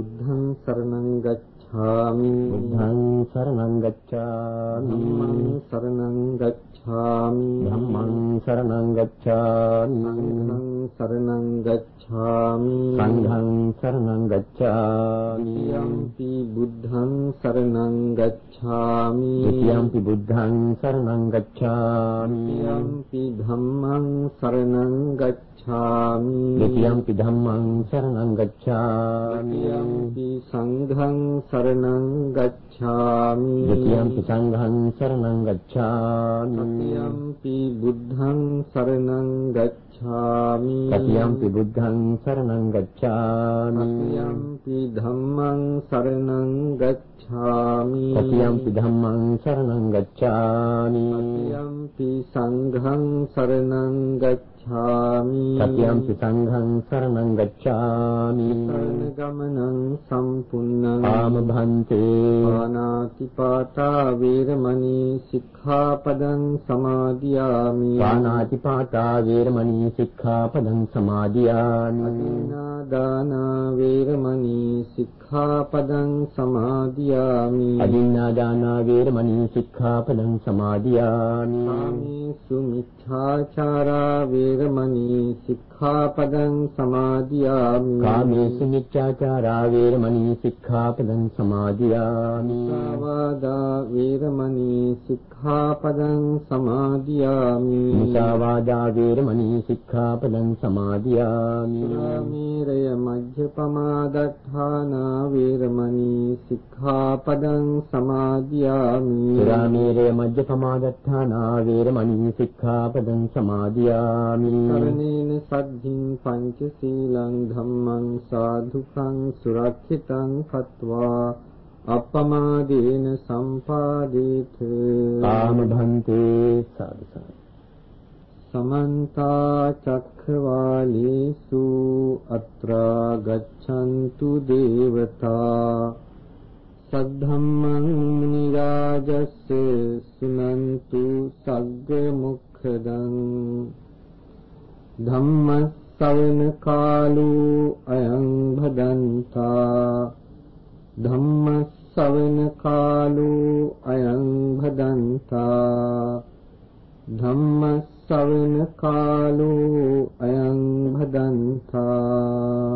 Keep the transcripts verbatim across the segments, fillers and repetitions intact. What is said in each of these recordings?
බුද්ධං සරණං ගච්ඡාමි බුද්ධං සරණං ගච්ඡාමි ධම්මං සරණං ගච්ඡාමි ධම්මං සරණං ගච්ඡාමි සංඝං සරණං ගච්ඡාමි සංඝං සරණං ගච්ඡාමි යම්පි බුද්ධං සරණං ගච්ඡාමි යම්පි බුද්ධං සරණං ගච්ඡාමි යම්පි ධම්මං සරණං ගච්ඡාමි යම්පි ධම්මං සරණං ගච්ඡාමි යම්පි සංඝං සරණං ගච්ඡාමි යම්පි සංඝං සරණං ගච්ඡාමි යම්පි බුද්ධං සරණං ගච්ඡාමි යම්පි බුද්ධං සරණං ගච්ඡාමි යම්පි ධම්මං සරණං ගච්ඡාමි යම්පි ධම්මං සරණං ගච්ඡාමි යම්පි සංඝං සරණං ගච්ඡාමි යම්පි සංඝං සරණං ගච්ඡාමි සරණ ගමනං සම්පූර්ණං ආම භන්තේ පානාති පාතා වේරමණී සික්ඛාපදං සමාදියාමි පානාති පාතා වේරමණී සික්ඛාපදං සමාදියාමි අදින්නා දාන වේරමණී සික්ඛාපදං සමාදියාමි අදින්නා දාන වේරමණී සික්ඛාපදං සමාදියාමි කාමේසු මිච්ඡාචාරා වේරමණී සික්ඛාපදං සමාදියාමි කාමේසු මිච්ඡාචාරා වේරමණී සික්ඛාපදං සමාදියාමි සාවාදා වේරමණී සික්ඛාපදං සමාදියාමි මුසාවාදා වේරමණී සික්ඛාපදං සමාදියාමි සුරාමේරය මජ්ජපමාදත්තානා වේරමණී සික්ඛාපදං සමාදියාමි සුරාමේරය මජ්ජපමාදත්තානා වේරමණී සික්ඛාපදං සමාදියාමි කරණේන සද්ධින් පංචශීලං ධම්මං සාධුකං සුරක්ෂිතං කତ୍වා අප්පමාදේන සම්පාදේත ආම භන්තේ සාදු සමන්ත චක්ඛවාලේසු අත්‍රා ගච්ඡන්තු දේවතා සද්ධම්මං මුනි රාජස්ස සුනන්තු සග්ග මොක්ඛදං ධම්ම ශ්‍රවණ කාලෝ අයං භදන්තා ධම්ම ශ්‍රවණ කාලෝ අයං භදන්තා ධම්ම ශ්‍රවණ කාලෝ අයං භදන්තා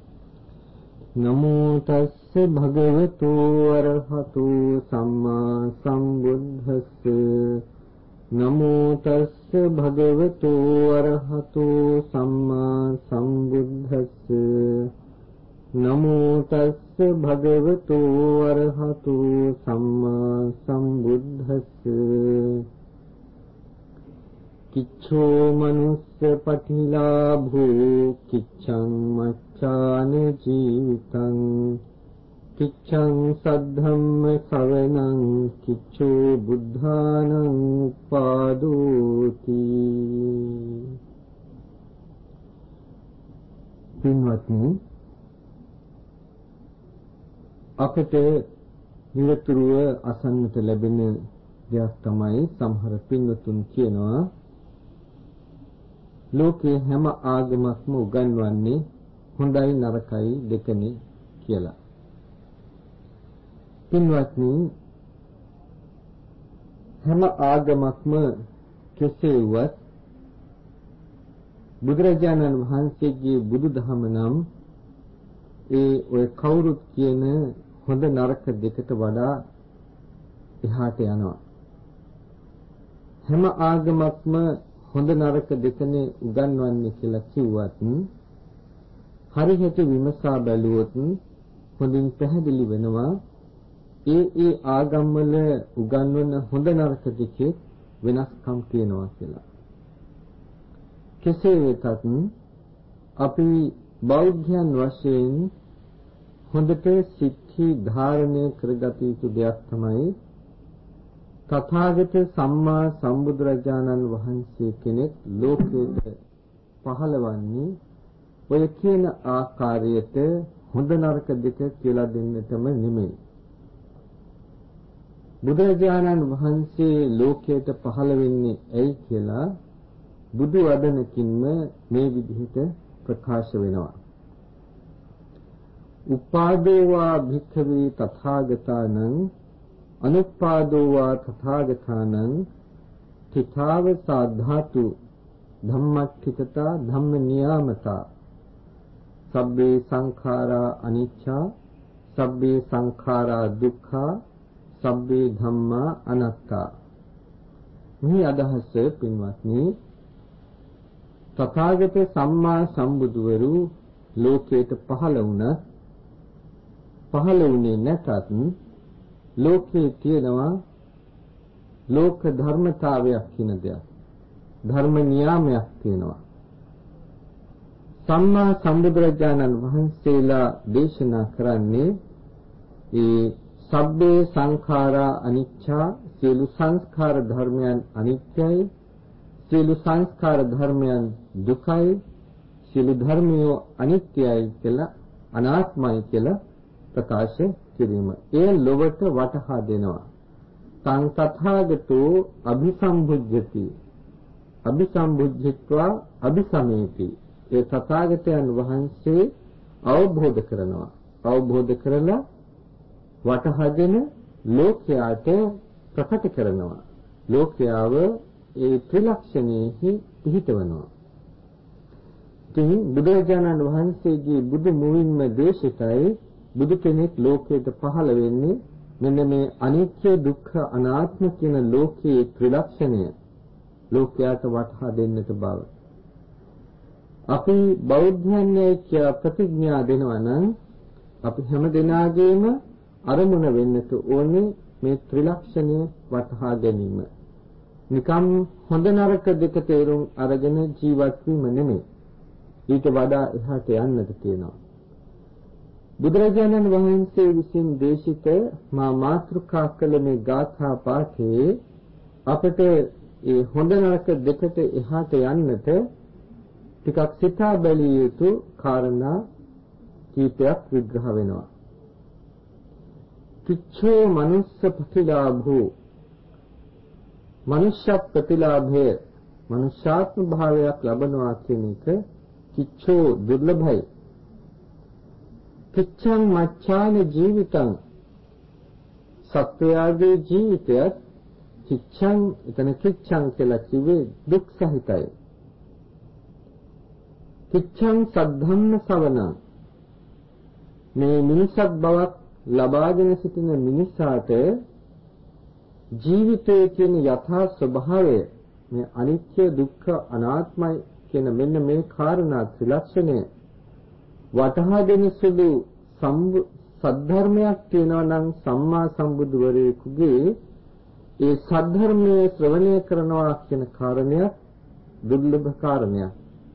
නමෝ තස්ස භගවතු අරහතු සම්මා සම්බුද්දස්ස නමෝ තස්ස භගවතු අරහතු සම්මා සම්බුද්දස්ස නමෝ තස්ස භගවතු අරහතු සම්මා සම්බුද්දස්ස කිච්ඡෝ මනුස්ස පටිලාභෝ කිච්ඡං මච්ඡාන ජීවිතං කිච්ඡං සද්ධම්ම ශ්‍රවණං කිච්ඡෝ බුද්ධානං උපාදෝති. පින්වත්නි, අපට නිරතුරුව අසන්නට ලැබෙන දෙයක් තමයි සමහර පින්වතුන් කියනවා ලෝකේ හැම ආගමක්ම උගන්වන්නේ හොඳයි නරකයි දෙකනේ කියලා. පින්වත්නි, හැම ආගමක්ම කෙසේ වුවත් බුදුරජාණන් වහන්සේගේ බුදුදහම නම් ඒ ඔය කවුරුත් කියන හොඳ නරක දෙකට වඩා එහාට යනවා. හැම ආගමක්ම හොඳ නරක දෙකනේ උගන්වන්නේ කියලා කිව්වත් හරියට විමසා බැලුවොත් හොඳින් පැහැදිලි වෙනවා ඒ ඒ ආගම්වල උගන්වන හොඳ නරක දෙකේ වෙනස්කම් තියෙනවා කියලා. කෙසේ වෙතත් අපි බෞද්ධයන් වශයෙන් හොඳට සිත්හි ධාරණය කරගත යුතු දෙයක් තමයි තථාගත සම්මා සම්බුදුරජාණන් වහන්සේ කෙනෙක් ලෝකයට පහළවන්නේ ඔය කියන ආකාරයට හොඳ නරක දෙක කියලා දෙන්නටම නෙමෙයි. බුදුරජාණන් වහන්සේ ලෝකයට පහළ වෙන්නේ ඇයි කියලා බුදු වදනකින්ම මේ විදිහට ප්‍රකාශ වෙනවා. උපාදෝවා භික්ඛවේ තථාගතානං අනුපාදෝවා තථාගතානං තිතාව සාධාතු ධම්මච්චිතතා ධම්ම නියාමතා සබ්බේ සංඛාරා අනිච්චා සබ්බේ සංඛාරා දුක්ඛා සබ්බේ ධම්මා අනාත්තා. මේ අදහස පින්වත්නි තථාගත සම්මා සම්බුදුවරු ලෝකයට පහළ වුණා. පහළ වුණේ නැතත් ලෝකයේ තියෙනවා ලෝක ධර්මතාවයක් කියන දෙයක්. ධර්ම නියාමයක් තියෙනවා. සම්මා සම්බුදුරජාණන් වහන්සේලා දේශනා කරන්නේ ඒ සබ්බේ සංඛාරා අනිච්චා සියලු සංස්කාර ධර්මයන් අනිත්‍යයි සියලු සංස්කාර ධර්මයන් දුකයි සියලු ධර්මයෝ අනිත්‍යයි කියලා අනාත්මයි කියලා ප්‍රකාශ කිරීම. ඒ ලොවට වටහා දෙනවා. තං තථාගතෝ අභිසම්බුද්ධති අභිසම්බුද්ධිත්වා අභිසමේති. ඒ තථාගතයන් වහන්සේ අවබෝධ කරනවා. අවබෝධ කරලා වටහාගෙන ලෝකයාට ප්‍රකට කරනවා. ලෝකයාව ඒ ත්‍රිලක්ෂණයෙහි පිහිටවනවා. ඉතින් බුදුරජාණන් වහන්සේගේ බුදු මුවින්ම දේශිතයි බුදු කෙනෙක් ලෝකයට පහළ වෙන්නේ මෙන්න මේ අනිත්‍ය දුක්ඛ අනාත්ම කියන ලෝකයේ ත්‍රිලක්ෂණය ලෝකයට වටහා දෙන්නට බව. අපි බෞද්ධයන්ගේ ප්‍රතිඥා දෙනවා නම් අපි හැම දිනාගේම අරමුණ වෙන්නට ඕනේ මේ ත්‍රිලක්ෂණය වටහා ගැනීම. නිකම් හොඳ නරක දෙක තේරුම් අරගෙන ජීවත් වීම නෙමෙයි. ඊට වඩා එහාට යන්නට තියෙනවා. බුදුරජාණන් වහන්සේ විසින් දේශිත මා මාතෘකා කළ මේ ගාථා පාඨයේ අපට ඒ හොඳ නරක දෙකට එහාට යන්නට ටිකක් සිතා බැලිය යුතු කාරණා කීපයක් විග්‍රහ වෙනවා. කිච්ඡෝ මනුස්ස ප්‍රතිලාභෝ මනුෂ්‍ය ප්‍රතිලාභය මනුෂ්‍යාත්ම භාවයක් ලබනවා කියන එක කිච්ඡෝ දුර්ලභයි. කිච්ඡං මච්ඡාන ජීවිතං සත්වයාගේ ජීවිතයත් කිච්ඡං එතන කිච්ඡං කියලා කිව්වේ දුක් සහිතයි. කිච්ඡං සද්ධම්ම සවණං මේ මිනිසත් බවක් ලබාගෙන සිටින මිනිසාට ජීවිතයේ කියන යථා ස්වභාවය මේ අනිත්‍ය දුක්ඛ අනාත්මයි කියන මෙන්න මේ කාරණා ත්‍රිලක්ෂණය වටහා දෙන සුළු සද්ධර්මයක් තියෙනවා නම් සම්මා සම්බුදුවරයෙකුගේ ඒ සද්ධර්මයේ ශ්‍රවණය කරනවා කියන කාරණයක් දුර්ලභ කාරණයක්.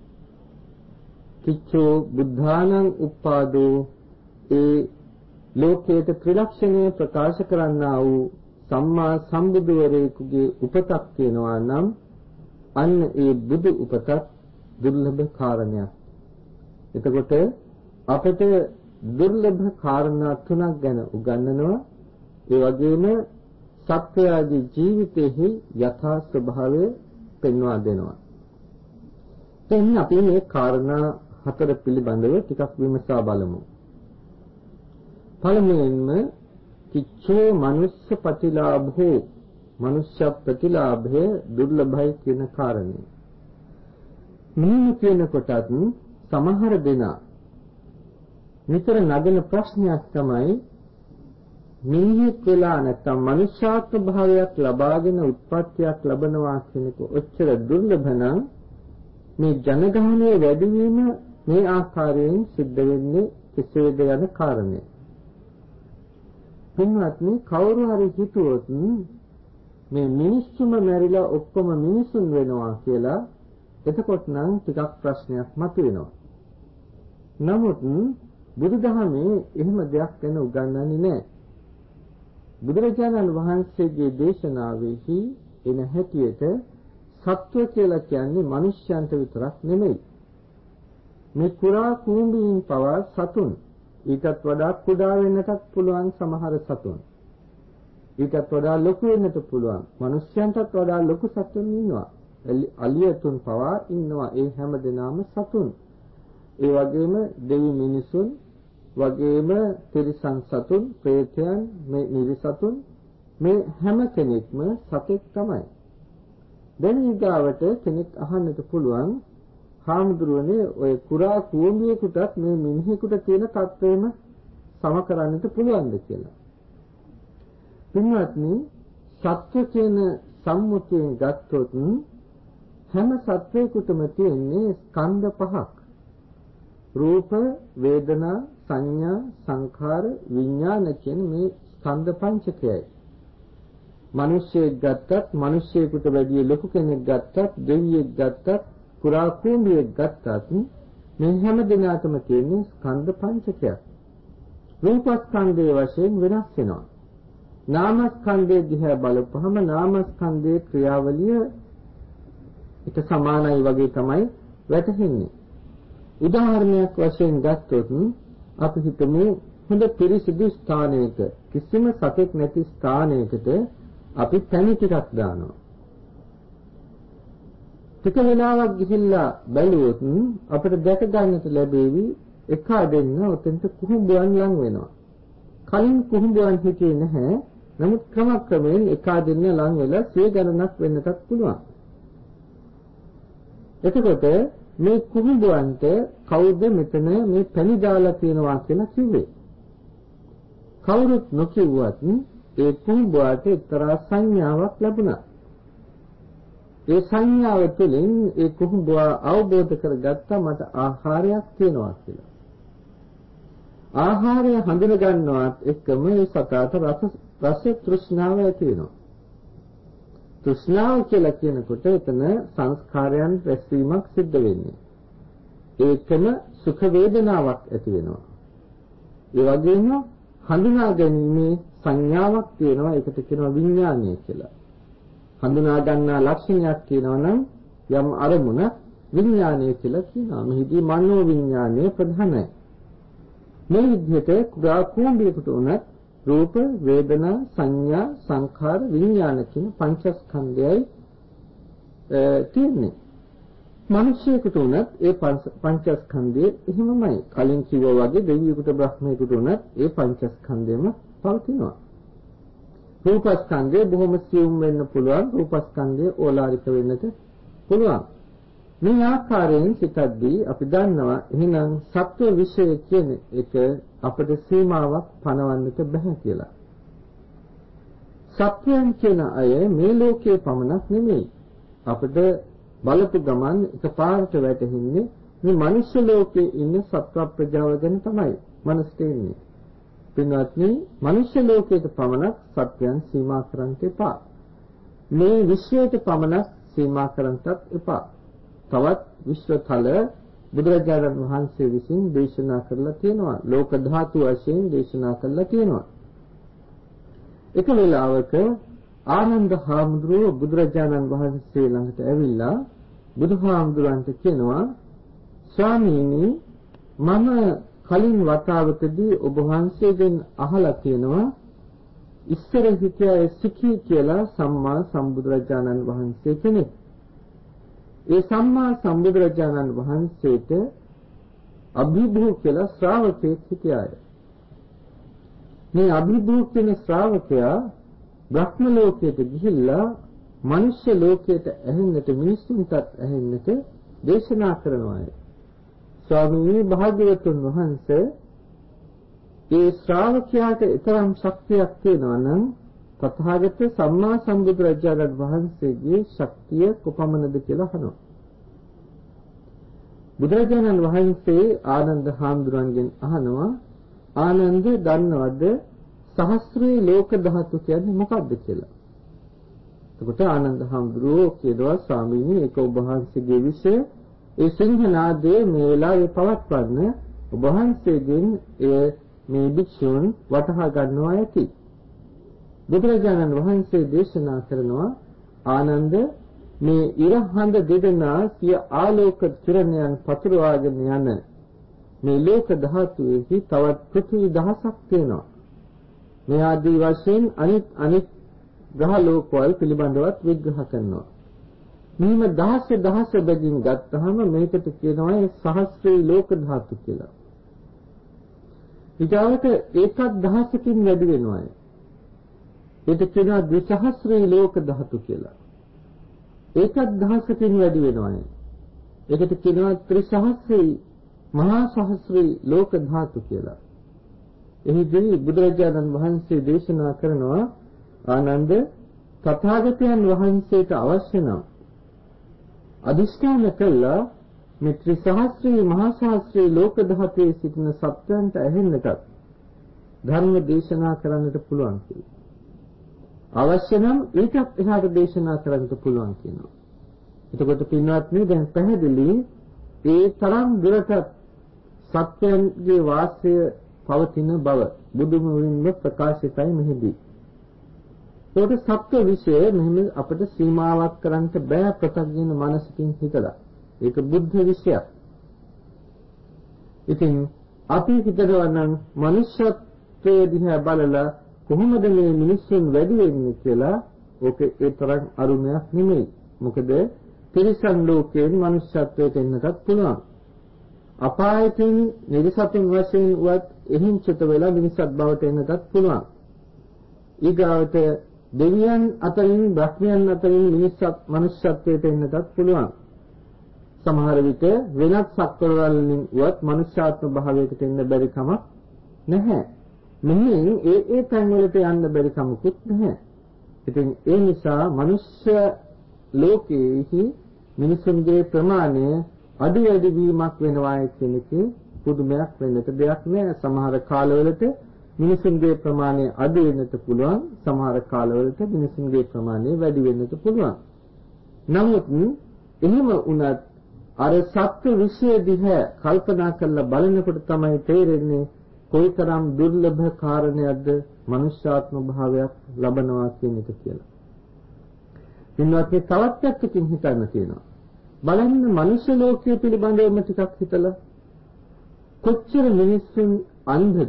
කිච්ඡෝ බුද්ධානං උප්පාදෝ ඒ ලෝකයේ ත්‍රිලක්ෂණය ප්‍රකාශ කරන්නා වූ සම්මා සම්බුදුවරයෙකුගේ උපතක් තියෙනවා නම් අන්න ඒ බුදු උපතක් දුර්ලභ කාරණයක්. එතකොට අපට දුර්ලභ කාරණා තුනක් ගැන උගන්වනවා. ඒ වගේම සත්‍යයේ ජීවිතයේ යථා ස්වභාවය පෙන්වා දෙනවා. දැන් අපි මේ කාරණා හතර පිළිබඳව ටිකක් විමසා බලමු. පළමුවෙන්ම කිච්ඡෝ මනුස්ස ප්‍රතිලාභෝ මනුෂ්‍ය ප්‍රතිලාභය දුර්ලභයි කියන කාරණය. මෙන්න කියනකොටත් සමහර දෙනා නිතර නගන ප්‍රශ්නයක් තමයි මිනිහෙක් වෙලා නැත්නම් මනුෂ්‍යාත්ම භාවයක් ලබාගෙන උත්පත්තියක් ලබනවා කියනක ඔච්චර දුර්ලභ නම් මේ ජනගහනයේ වැඩිවීම මේ ආකාරයෙන් සිද්ධ වෙන්නේ කෙසේද යන කාරණය. පින්වත්නි කවුරු හරි හිතුවොත් මේ මිනිස්සුම මැරිලා ඔක්කොම මිනිසුන් වෙනවා කියලා එතකොට නම් ටිකක් ප්‍රශ්නයක් මතුවෙනවා. නමුත් බුදුදහමේ එහෙම දෙයක් ගැන උගන්වන්නේ නැහැ. බුදුරජාණන් වහන්සේගේ දේශනාවෙහි එන හැටියට සත්ව කියලා කියන්නේ මිනිස්යන්ට විතරක් නෙමෙයි. මේ කුරා කුඹීන් පවා සතුන්. ඊටත් වඩා කුඩා වෙන්නටත් පුළුවන් සමහර සතුන්. ඊටත් වඩා ලොකු වෙන්නට පුළුවන්. මිනිස්යන්ටත් වඩා ලොකු සතුන් ඉන්නවා. අලියතුන් පවා ඉන්නවා. ඒ හැම දෙනාම සතුන්. ඒ වගේම දෙවි මිනිසුන් වගේම තිරිසන් සතුන්, ප්‍රේතයන්, මේ නිරිසතුන් මේ හැම කෙනෙක්ම සතෙක් තමයි. දැන් ඊගාවට කෙනෙක් අහන්නට පුළුවන් හාමුදුරුවනේ ඔය කුරා කුඹියෙකුටත් මේ මිනිහෙකුට තියෙන තත්ත්වෙම සම කරන්නට පුළුවන්ද කියලා. පින්වත්නි, සත්‍ය කියන සම්මුතියෙන් ගත්තොත් හැම සත්වයකටම තියෙන්නේ ස්කන්ධ පහක්. රූප, වේදනා, සංඥා, සංඛාර, විඥාන කියන මේ ස්කන්ධ පංචකයයි. මිනිස්සෙක් ගත්තත්, මිනිස්සෙකුට වැඩිය ලොකු කෙනෙක් ගත්තත්, දෙවියෙක් ගත්තත්, කුරා කුඹියෙක් ගත්තත් මේ හැම දිනකටම තියෙන්නේ ස්කන්ධ පංචකයක්. රූපස්කන්ධයේ වශයෙන් වෙනස් වෙනවා. නාමස්කන්ධයේ දිහා බලපුවහම නාමස්කන්ධයේ ක්‍රියාවලිය එක සමානයි වගේ තමයි වැටහෙන්නේ. උදාහරණයක් වශයෙන් ගත්තොත් අපි හිතමු හොඳ පිරිසිදු ස්ථානයක කිසිම සතෙක් නැති ස්ථානයකට අපි පැණි ටිකක් දානවා. ටික වෙලාවක් ගිහිල්ලා බැලුවොත් අපිට දැක ගන්නට ලැබෙවි එක දෙන්න උතෙන්ට කුහුඹුවන් ලං වෙනවා. කලින් කුහුඹුවන් හිටියේ නැහැ. නමුත් ක්‍රමක්‍රමයෙන් එක දෙන්න ලං වෙලා සිය ගණනක් වෙන්නටත් පුළුවන්. එතකොට මේ කුහුඹුවන්ට කවුද මෙතන මේ පැණි දාලා තියනවා කියලා කිව්වේ? කවුරුත් නොකියුවත් ඒ කුහුඹුවට එක්තරා සංඥාවක් ලැබුණා. ඒ සංඥාව තුළින් ඒ කුහුඹුවා අවබෝධ කරගත්තා මට ආහාරයක් තියෙනවා කියලා. ආහාරය හඳුන ගන්නවත් එක්කම ඒ සතාට රස රස තෘෂ්ණාව ඇති වෙනවා. තෘෂ්ණාව කියලා කියනකොට එතන සංස්කාරයන් රැස්වීමක් සිද්ධ වෙන්නේ. ඒකම සුඛ වේදනාවක් ඇති වෙනවා. ඒ වගේම හඳුනා ගැනීමේ සංඥාවක් තියෙනවා. ඒකට කියනවා විඥානය කියලා. හඳුනා ගන්නා ලක්ෂණයක් කියනවා නම් යම් අරමුණක් විඥානය කියලා කියනවා. මෙහිදී මනෝ විඥානය ප්‍රධානයි. මේ විදිහට කුඩා කුඹියකට උනත් රූප, වේදනා, සංඥා, සංඛාර, විඥාන කියන පංචස්කන්ධයයි තියෙන්නේ. මිනිසෙකුට උනත් ඒ පංචස්කන්ධය එහෙමමයි. කලින් කිව්වා වගේ දෙවියෙකුට බ්‍රහ්මයෙකුට උනත් ඒ පංචස්කන්ධයම පවතිනවා. රූපස්කන්ධය බොහොම සියුම් වෙන්න පුළුවන්. රූපස්කන්ධය ඕලාරික වෙන්නට පුළුවන්. මේ ආකාරයෙන් සිතද්දී අපි දන්නවා එහෙනම් සත්ව විශේෂ කියන එක අපට සීමාවක් පනවන්නට බෑ කියලා. සත්වයන් කියන අය මේ ලෝකයේ පමණක් නෙමෙයි. අපිට බලපු ගමන් එකපාරට වැටහෙන්නේ මේ මනුෂ්‍ය ලෝකයේ ඉන්න සත්ව ප්‍රජාව ගැන තමයි මනසට එන්නේ. පින්වත්නි, මනුෂ්‍ය ලෝකයට පමණක් සත්‍යයන් සීමා කරන්නට එපා. මේ විශ්වයට පමණක් සීමා කරන්නටත් එපා. තවත් විශ්වතල බුදුරජාණන් වහන්සේ විසින් දේශනා කරලා තියෙනවා. ලෝක ධාතු වශයෙන් දේශනා කරලා තියෙනවා. එක වෙලාවක ආනන්ද හාමුදුරුවෝ බුදුරජාණන් වහන්සේ ළඟට ඇවිල්ලා බුදුහාමුදුරන්ට කියනවා, ස්වාමීනි, මම කලින් වතාවකදී ඔබ වහන්සේගෙන් අහලා තියෙනවා ඉස්සර හිටියේ සිකී කියලා සම්මා සම්බුදුරජාණන් වහන්සේ කෙනෙක්. ඒ සම්මා සම්බුදුරජාණන් වහන්සේට අභිභූ කියලා ශ්‍රාවකෙක් හිටියාය. මේ අභිභූ කියන ශ්‍රාවකයා බ්‍රහ්ම ලෝකයට ගිහිල්ලා මනුෂ්‍ය ලෝකයට ඇහෙන්නට, මිනිසුන්ටත් ඇහෙන්නට දේශනා කරනවා. ස්වාමීනි භාග්‍යවතුන් වහන්සේ, ඒ ශ්‍රාවකයාට තරම් ශක්තියක් තියෙනවා නම් තථාගත සම්මා සම්බුදුරජාණන් වහන්සේගේ ශක්තිය කොපමණද කියලා අහනවා. බුදුරජාණන් වහන්සේ ආනන්ද හාමුදුරන්ගෙන් අහනවා, ආනන්ද දන්නවද සහස්‍රේ ලෝක ධාතු කියන්නේ මොකක්ද කියලා? එතකොට ආනන්ද හාමුදුරුවෝ කියනවා, ස්වාමීනි, ඒක ඔබ වහන්සේගේ විෂය. ඒ සිංහනාදයේ මේ වෙලාවේ පවත්වන්න ඔබ වහන්සේගෙන් එය මේ භික්ෂුන් වටහා ගන්නවා ඇති. බුදුරජාණන් වහන්සේ දේශනා කරනවා, ආනන්ද, මේ ඉරහඳ දෙදෙනා සිය ආලෝක කිරණයන් පතුරවාගෙන යන මේ ලෝක ධාතුවේහි තවත් පෘථිවි දහසක් තියෙනවා. මේ ආදී වශයෙන් අනිත් අනිත් ග්‍රහ ලෝකවල පිළිබඳවත් විග්‍රහ කරනවා. මෙහිම දහස දහස බැගින් ගත්තහම මේකට කියනවා සහස්‍රේ ලෝක ධාතු කියලා. ඊටවට ඒකත් දහසකින් වැඩි වෙනවා. ඒක කියනවා ද්විසහස්‍රී ලෝක ධාතු කියලා. ඒකත් දහසකින් වැඩි වෙනවා. ඒකට කියනවා ත්‍රිසහස්‍රී මහා සහස්‍රී ලෝක ධාතු කියලා. එහිදී බුදුරජාණන් වහන්සේ දේශනා කරනවා ආනන්ද තථාගතයන් වහන්සේට අවශ්‍ය නම් අදිෂ්ඨාන කළා මේ ත්‍රිසහස්‍රී මහා සහස්‍රී ලෝක ධාතුවේ සිටින සත්‍යයන්ට ඇහෙන්නට ධර්ම දේශනා කරන්නට පුළුවන් කියලා. අවශ්‍ය නම් ඊටත් එහාට දේශනා කරන්නට පුළුවන් කියනවා. එතකොට පින්වත්නි දැන් පැහැදිලි ඒ තරම් දුරට සත්‍යයන්ගේ වාසය පවතින බව බුදුමුවින්ම ප්‍රකාශිතයි මෙහිදී. ඒකට සත්‍ය විශ්ය මෙහෙම අපිට සීමාවක් කරන්න බෑ ප්‍රත්‍යඥ මනසකින් හිතලා. ඒක බුද්ධ විශ්යක්. ඉතින් අපි හිතනවා නම් මනුෂ්‍යත්වයේ දිහා බලලා කොහොමද මේ මිනිස්සුන් වැඩි වෙන්නේ කියලා ඕක ඒ තරම් අරුමයක් නෙමෙයි. මොකද තිරිසන් ලෝකයෙන් මනුෂ්‍යත්වයට එන්නටත් පුළුවන්. අපායයෙන් නිර්සතුන් වශයෙන් වත් එහින් චුත වෙලා මිනිසත් බවට එන්නටත් පුළුවන්. ඊගාවට දෙවියන් අතරින් බ්‍රහ්මයන් අතරින් මිනිස්සත් මනුෂ්‍යත්වයට එන්නටත් පුළුවන්. සමහර විට වෙනත් සත්වවලින් වත් මනුෂ්‍යාත්ම භාවයකට එන්න බැරි කමක් නැහැ. මෙන්න ඒ ඒ තැන් වලට යන්න බැරි කමකුත් නැහැ. ඉතින් ඒ නිසා මනුෂ්‍ය ලෝකයේහි මිනිසුන්ගේ ප්‍රමාණය අඩු වැඩි වීමක් වෙනවා කියන එකේ පුදුමයක් වෙන්නට දෙයක් නෑ. සමහර කාලවලට මිනිසුන්ගේ ප්‍රමාණය අඩු වෙන්නත් පුළුවන්, සමහර කාලවලට මිනිසුන්ගේ ප්‍රමාණය වැඩි වෙන්නත් පුළුවන්. නමුත් එහෙම වුණත් අර සත්‍ය විශ්ය දිහා කල්පනා කරලා බලනකොට තමයි තේරෙන්නේ කොයිතරම් දුර්ලභ කාරණයක්ද මනුෂ්‍යාත්ම භාවයක් ලබනවා කියන එක කියලා. ඉන්නවත් මේ තවත් පැත්තකින් හිතන්න තියෙනවා. බලන්න මනුෂ්‍ය ලෝකයේ පිළිබඳවම ටිකක් හිතලා කොච්චර මිනිස්සුන් අන්ධද?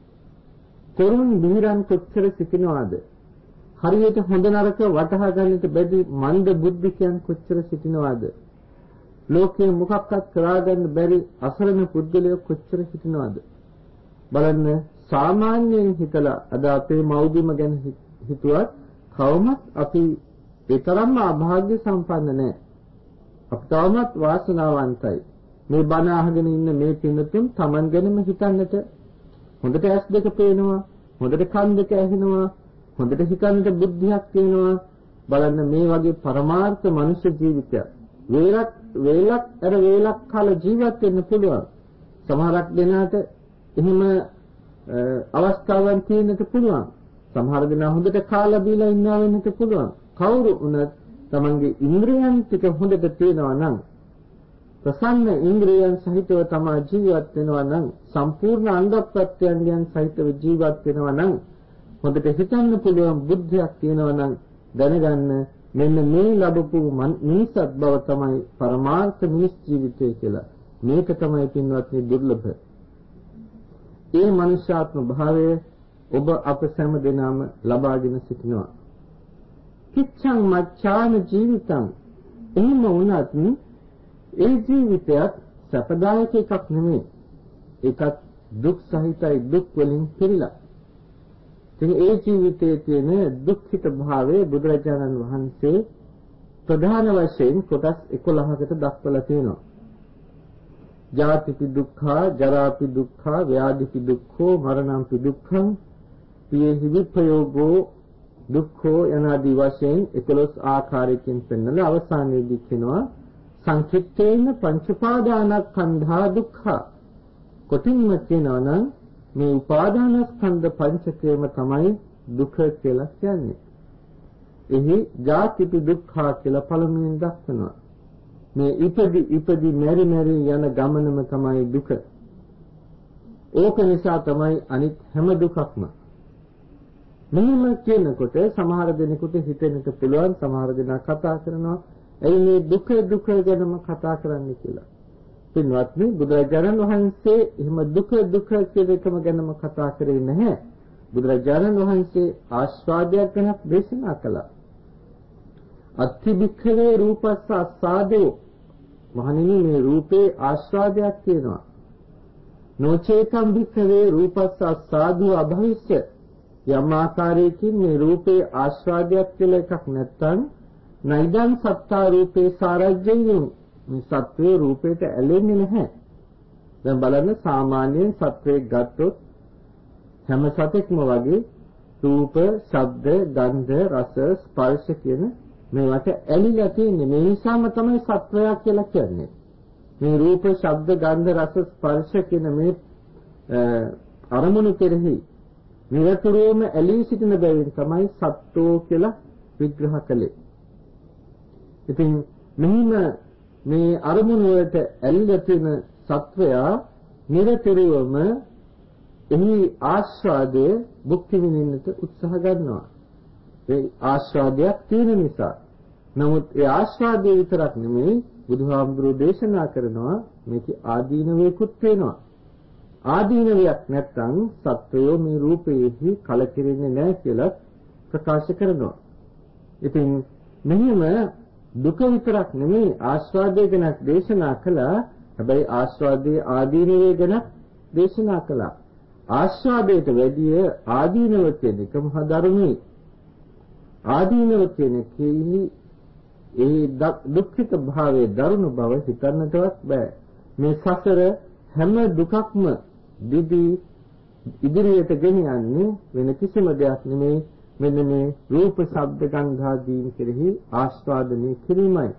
කරුණ බිහිරන් කොච්චර සිටිනවද? හරියට හොඳ නරක වටහා ගන්නට බැරි මන්ද බුද්ධිකයන් කොච්චර සිටිනවද? ලෝකයේ මොකක්වත් කරා ගන්න බැරි අසරණ පුද්ගලයෝ කොච්චර සිටිනවද? බලන්න සාමාන්‍යයෙන් හිතලා අද අපේ මව්බිම ගැන හිතුවත් කවමත් අපි ඒ තරම්ම අභාග්‍ය සම්පන්න නැහැ. අපි තවමත් වාසනාවන්තයි. මේ බණ අහගෙන ඉන්න මේ පින්තුන් Taman ගැනම හිතන්නට හොඳට ඇස් දෙක පේනවා, හොඳට කන් දෙක ඇහෙනවා, හොඳට හිතන්නට බුද්ධියක් තියෙනවා. බලන්න මේ වගේ පරමාර්ථ මනුෂ්‍ය ජීවිතයක් වේලක් වේලක් අර වේලක් කාල ජීවත් වෙන්න පුළුවන්. සමහරක් දෙනාට එහෙම අවස්ථාවන් තියෙන්නට පුළුවන්. සමහර දෙනා හොඳට කාලා බීලා ඉන්නවා වෙන්නට පුළුවන්. කවුරු වුණත් තමන්ගේ ඉන්ද්‍රියන් ටික හොඳට තියෙනවා නම් ප්‍රසන්න ඉන්ද්‍රියන් සහිතව තමා ජීවත් වෙනවා නම් සම්පූර්ණ අංග ප්‍රත්‍යංගයන් සහිතව ජීවත් වෙනවා නම් හොඳට හිතන්න පුළුවන් බුද්ධියක් තියෙනවා නම් දැනගන්න මෙන්න මේ ලැබපු මිනිසත් බව තමයි පරමාර්ථ මිනිස් ජීවිතය කියලා. මේක තමයි පින්වත්නි දුර්ලභ. ඒ මනුෂ්‍යාත්ම භාවය ඔබ අප සෑම දෙනාම ලබාගෙන සිටිනවා. කිච්ඡං මච්ඡාන ජීවිතං. එහෙම වුණත් ඒ ජීවිතයත් සැපදායක එකක් නෙමෙයි. ඒකත් දුක් සහිතයි, දුක් වලින් පිරීලා. ඉතින් ඒ ජීවිතයේ තියෙන දුක්ඛිත භාවය බුදුරජාණන් වහන්සේ ප්‍රධාන වශයෙන් කොටස් එකොළහකට දක්වලා තියෙනවා. ජාතිපි දුක්ඛා, ජරාපි දුක්ඛා, ව්‍යාධිපි දුක්ඛෝ, මරණම්පි දුක්ඛං, පියෙහි විපයෝගෝ දුක්ඛෝ යනාදී වශයෙන් එකොළොස් ආකාරයකින් පෙන්වලා අවසානයේදී කියනවා සංකිට්ඨේන පංච උපාදානස්කන්ධා දුක්ඛා. කොටින්ම කියනවා නම් මේ උපාදානස්කන්ධ පංචකයම තමයි දුක කියලා කියන්නේ. එහි ජාතිපි දුක්ඛා කියලා පළමුවෙන් දක්වනවා. මේ ඉපදි ඉපදි මෙරි මෙරි යන ගමනම තමයි දුක. ඒක නිසා තමයි අනිත් හැම දුකක්ම. මෙහෙම කියනකොට සමහර දෙනෙකුට හිතෙන්නට පුළුවන්, සමහර දෙනා කතා කරනවා එයි මේ දුක දුක ගැනම කතා කරන්න කියලා. පින්වත්නි, බුදුරජාණන් වහන්සේ එහෙම දුක දුක කියන එකම ගැනම කතා කරේ නැහැ. බුදුරජාණන් වහන්සේ ආස්වාදයක් ගැන දේශනා කළා. අත්තිබික්ඛවේ රූපස්ස අස්සාදෝ. මහණෙනි, මේ රූපේ ආස්වාදයක් තියෙනවා. නොචේතම් භික්ඛවේ රූපස්ස සාදු අභවිස්ස යම් ආකාරයකින් මේ රූපේ ආස්වාදයක් කියලා එකක් නැත්තම් නයිදං සත්තා රූපේ සාරජ්‍යයෙන් මේ සත්වයේ රූපයට ඇලෙන්නේ නැහැ. දැන් බලන්න සාමාන්‍යයෙන් සත්වයේ ගත්තොත් හැම සතෙක්ම වගේ රූප, ශබ්ද, ගන්ධ, රස, ස්පර්ශ කියන මේවට ඇලිලා තියෙන්නේ. මේ නිසාම තමයි සත්වයා කියලා කියන්නේ. මේ රූප, ශබ්ද, ගන්ධ, රස, ස්පර්ශ කියන මේ අරමුණු කෙරෙහි නිරතුරුවම ඇලී සිටින බැවින් තමයි සත්වෝ කියලා විග්‍රහ කළේ. ඉතින් මෙහිම මේ අරමුණු වලට ඇලිලා තියෙන සත්වයා නිරතුරුවම එහි ආස්වාදයේ භුක්ති විඳින්නට උත්සාහ ගන්නවා. ඒ ආස්වාදයක් තියෙන නිසා. නමුත් ඒ ආස්වාදයේ විතරක් නෙමෙයි බුදුහාමුදුරුවෝ දේශනා කරනවා මේක ආදීනවයකුත් වෙනවා. ආදීනවයක් නැත්නම් සත්වයෝ මේ රූපයේහි කලකිරෙන්නේ නැහැ කියලා ප්‍රකාශ කරනවා. ඉතින් මෙහිම දුක විතරක් නෙමෙයි ආස්වාදය ගැන දේශනා කළා. හැබැයි ආස්වාදයේ ආදීනවය ගැන දේශනා කළා. ආස්වාදයට වැඩිය ආදීනව කියන එක මහා දරුණුයි. ආදීනව කියන එකේ ඒ දුක්ඛිත භාවයේ දරුණු බව හිතන්නටවත් බෑ. මේ සසර හැම දුකක්ම දිදී ඉදිරියට ගෙනියන්නේ වෙන කිසිම දෙයක් නෙමෙයි මෙන්න මේ රූප, ශබ්ද, ගන්ධ ආදීන් කෙරෙහි ආස්වාදනය කිරීමයි.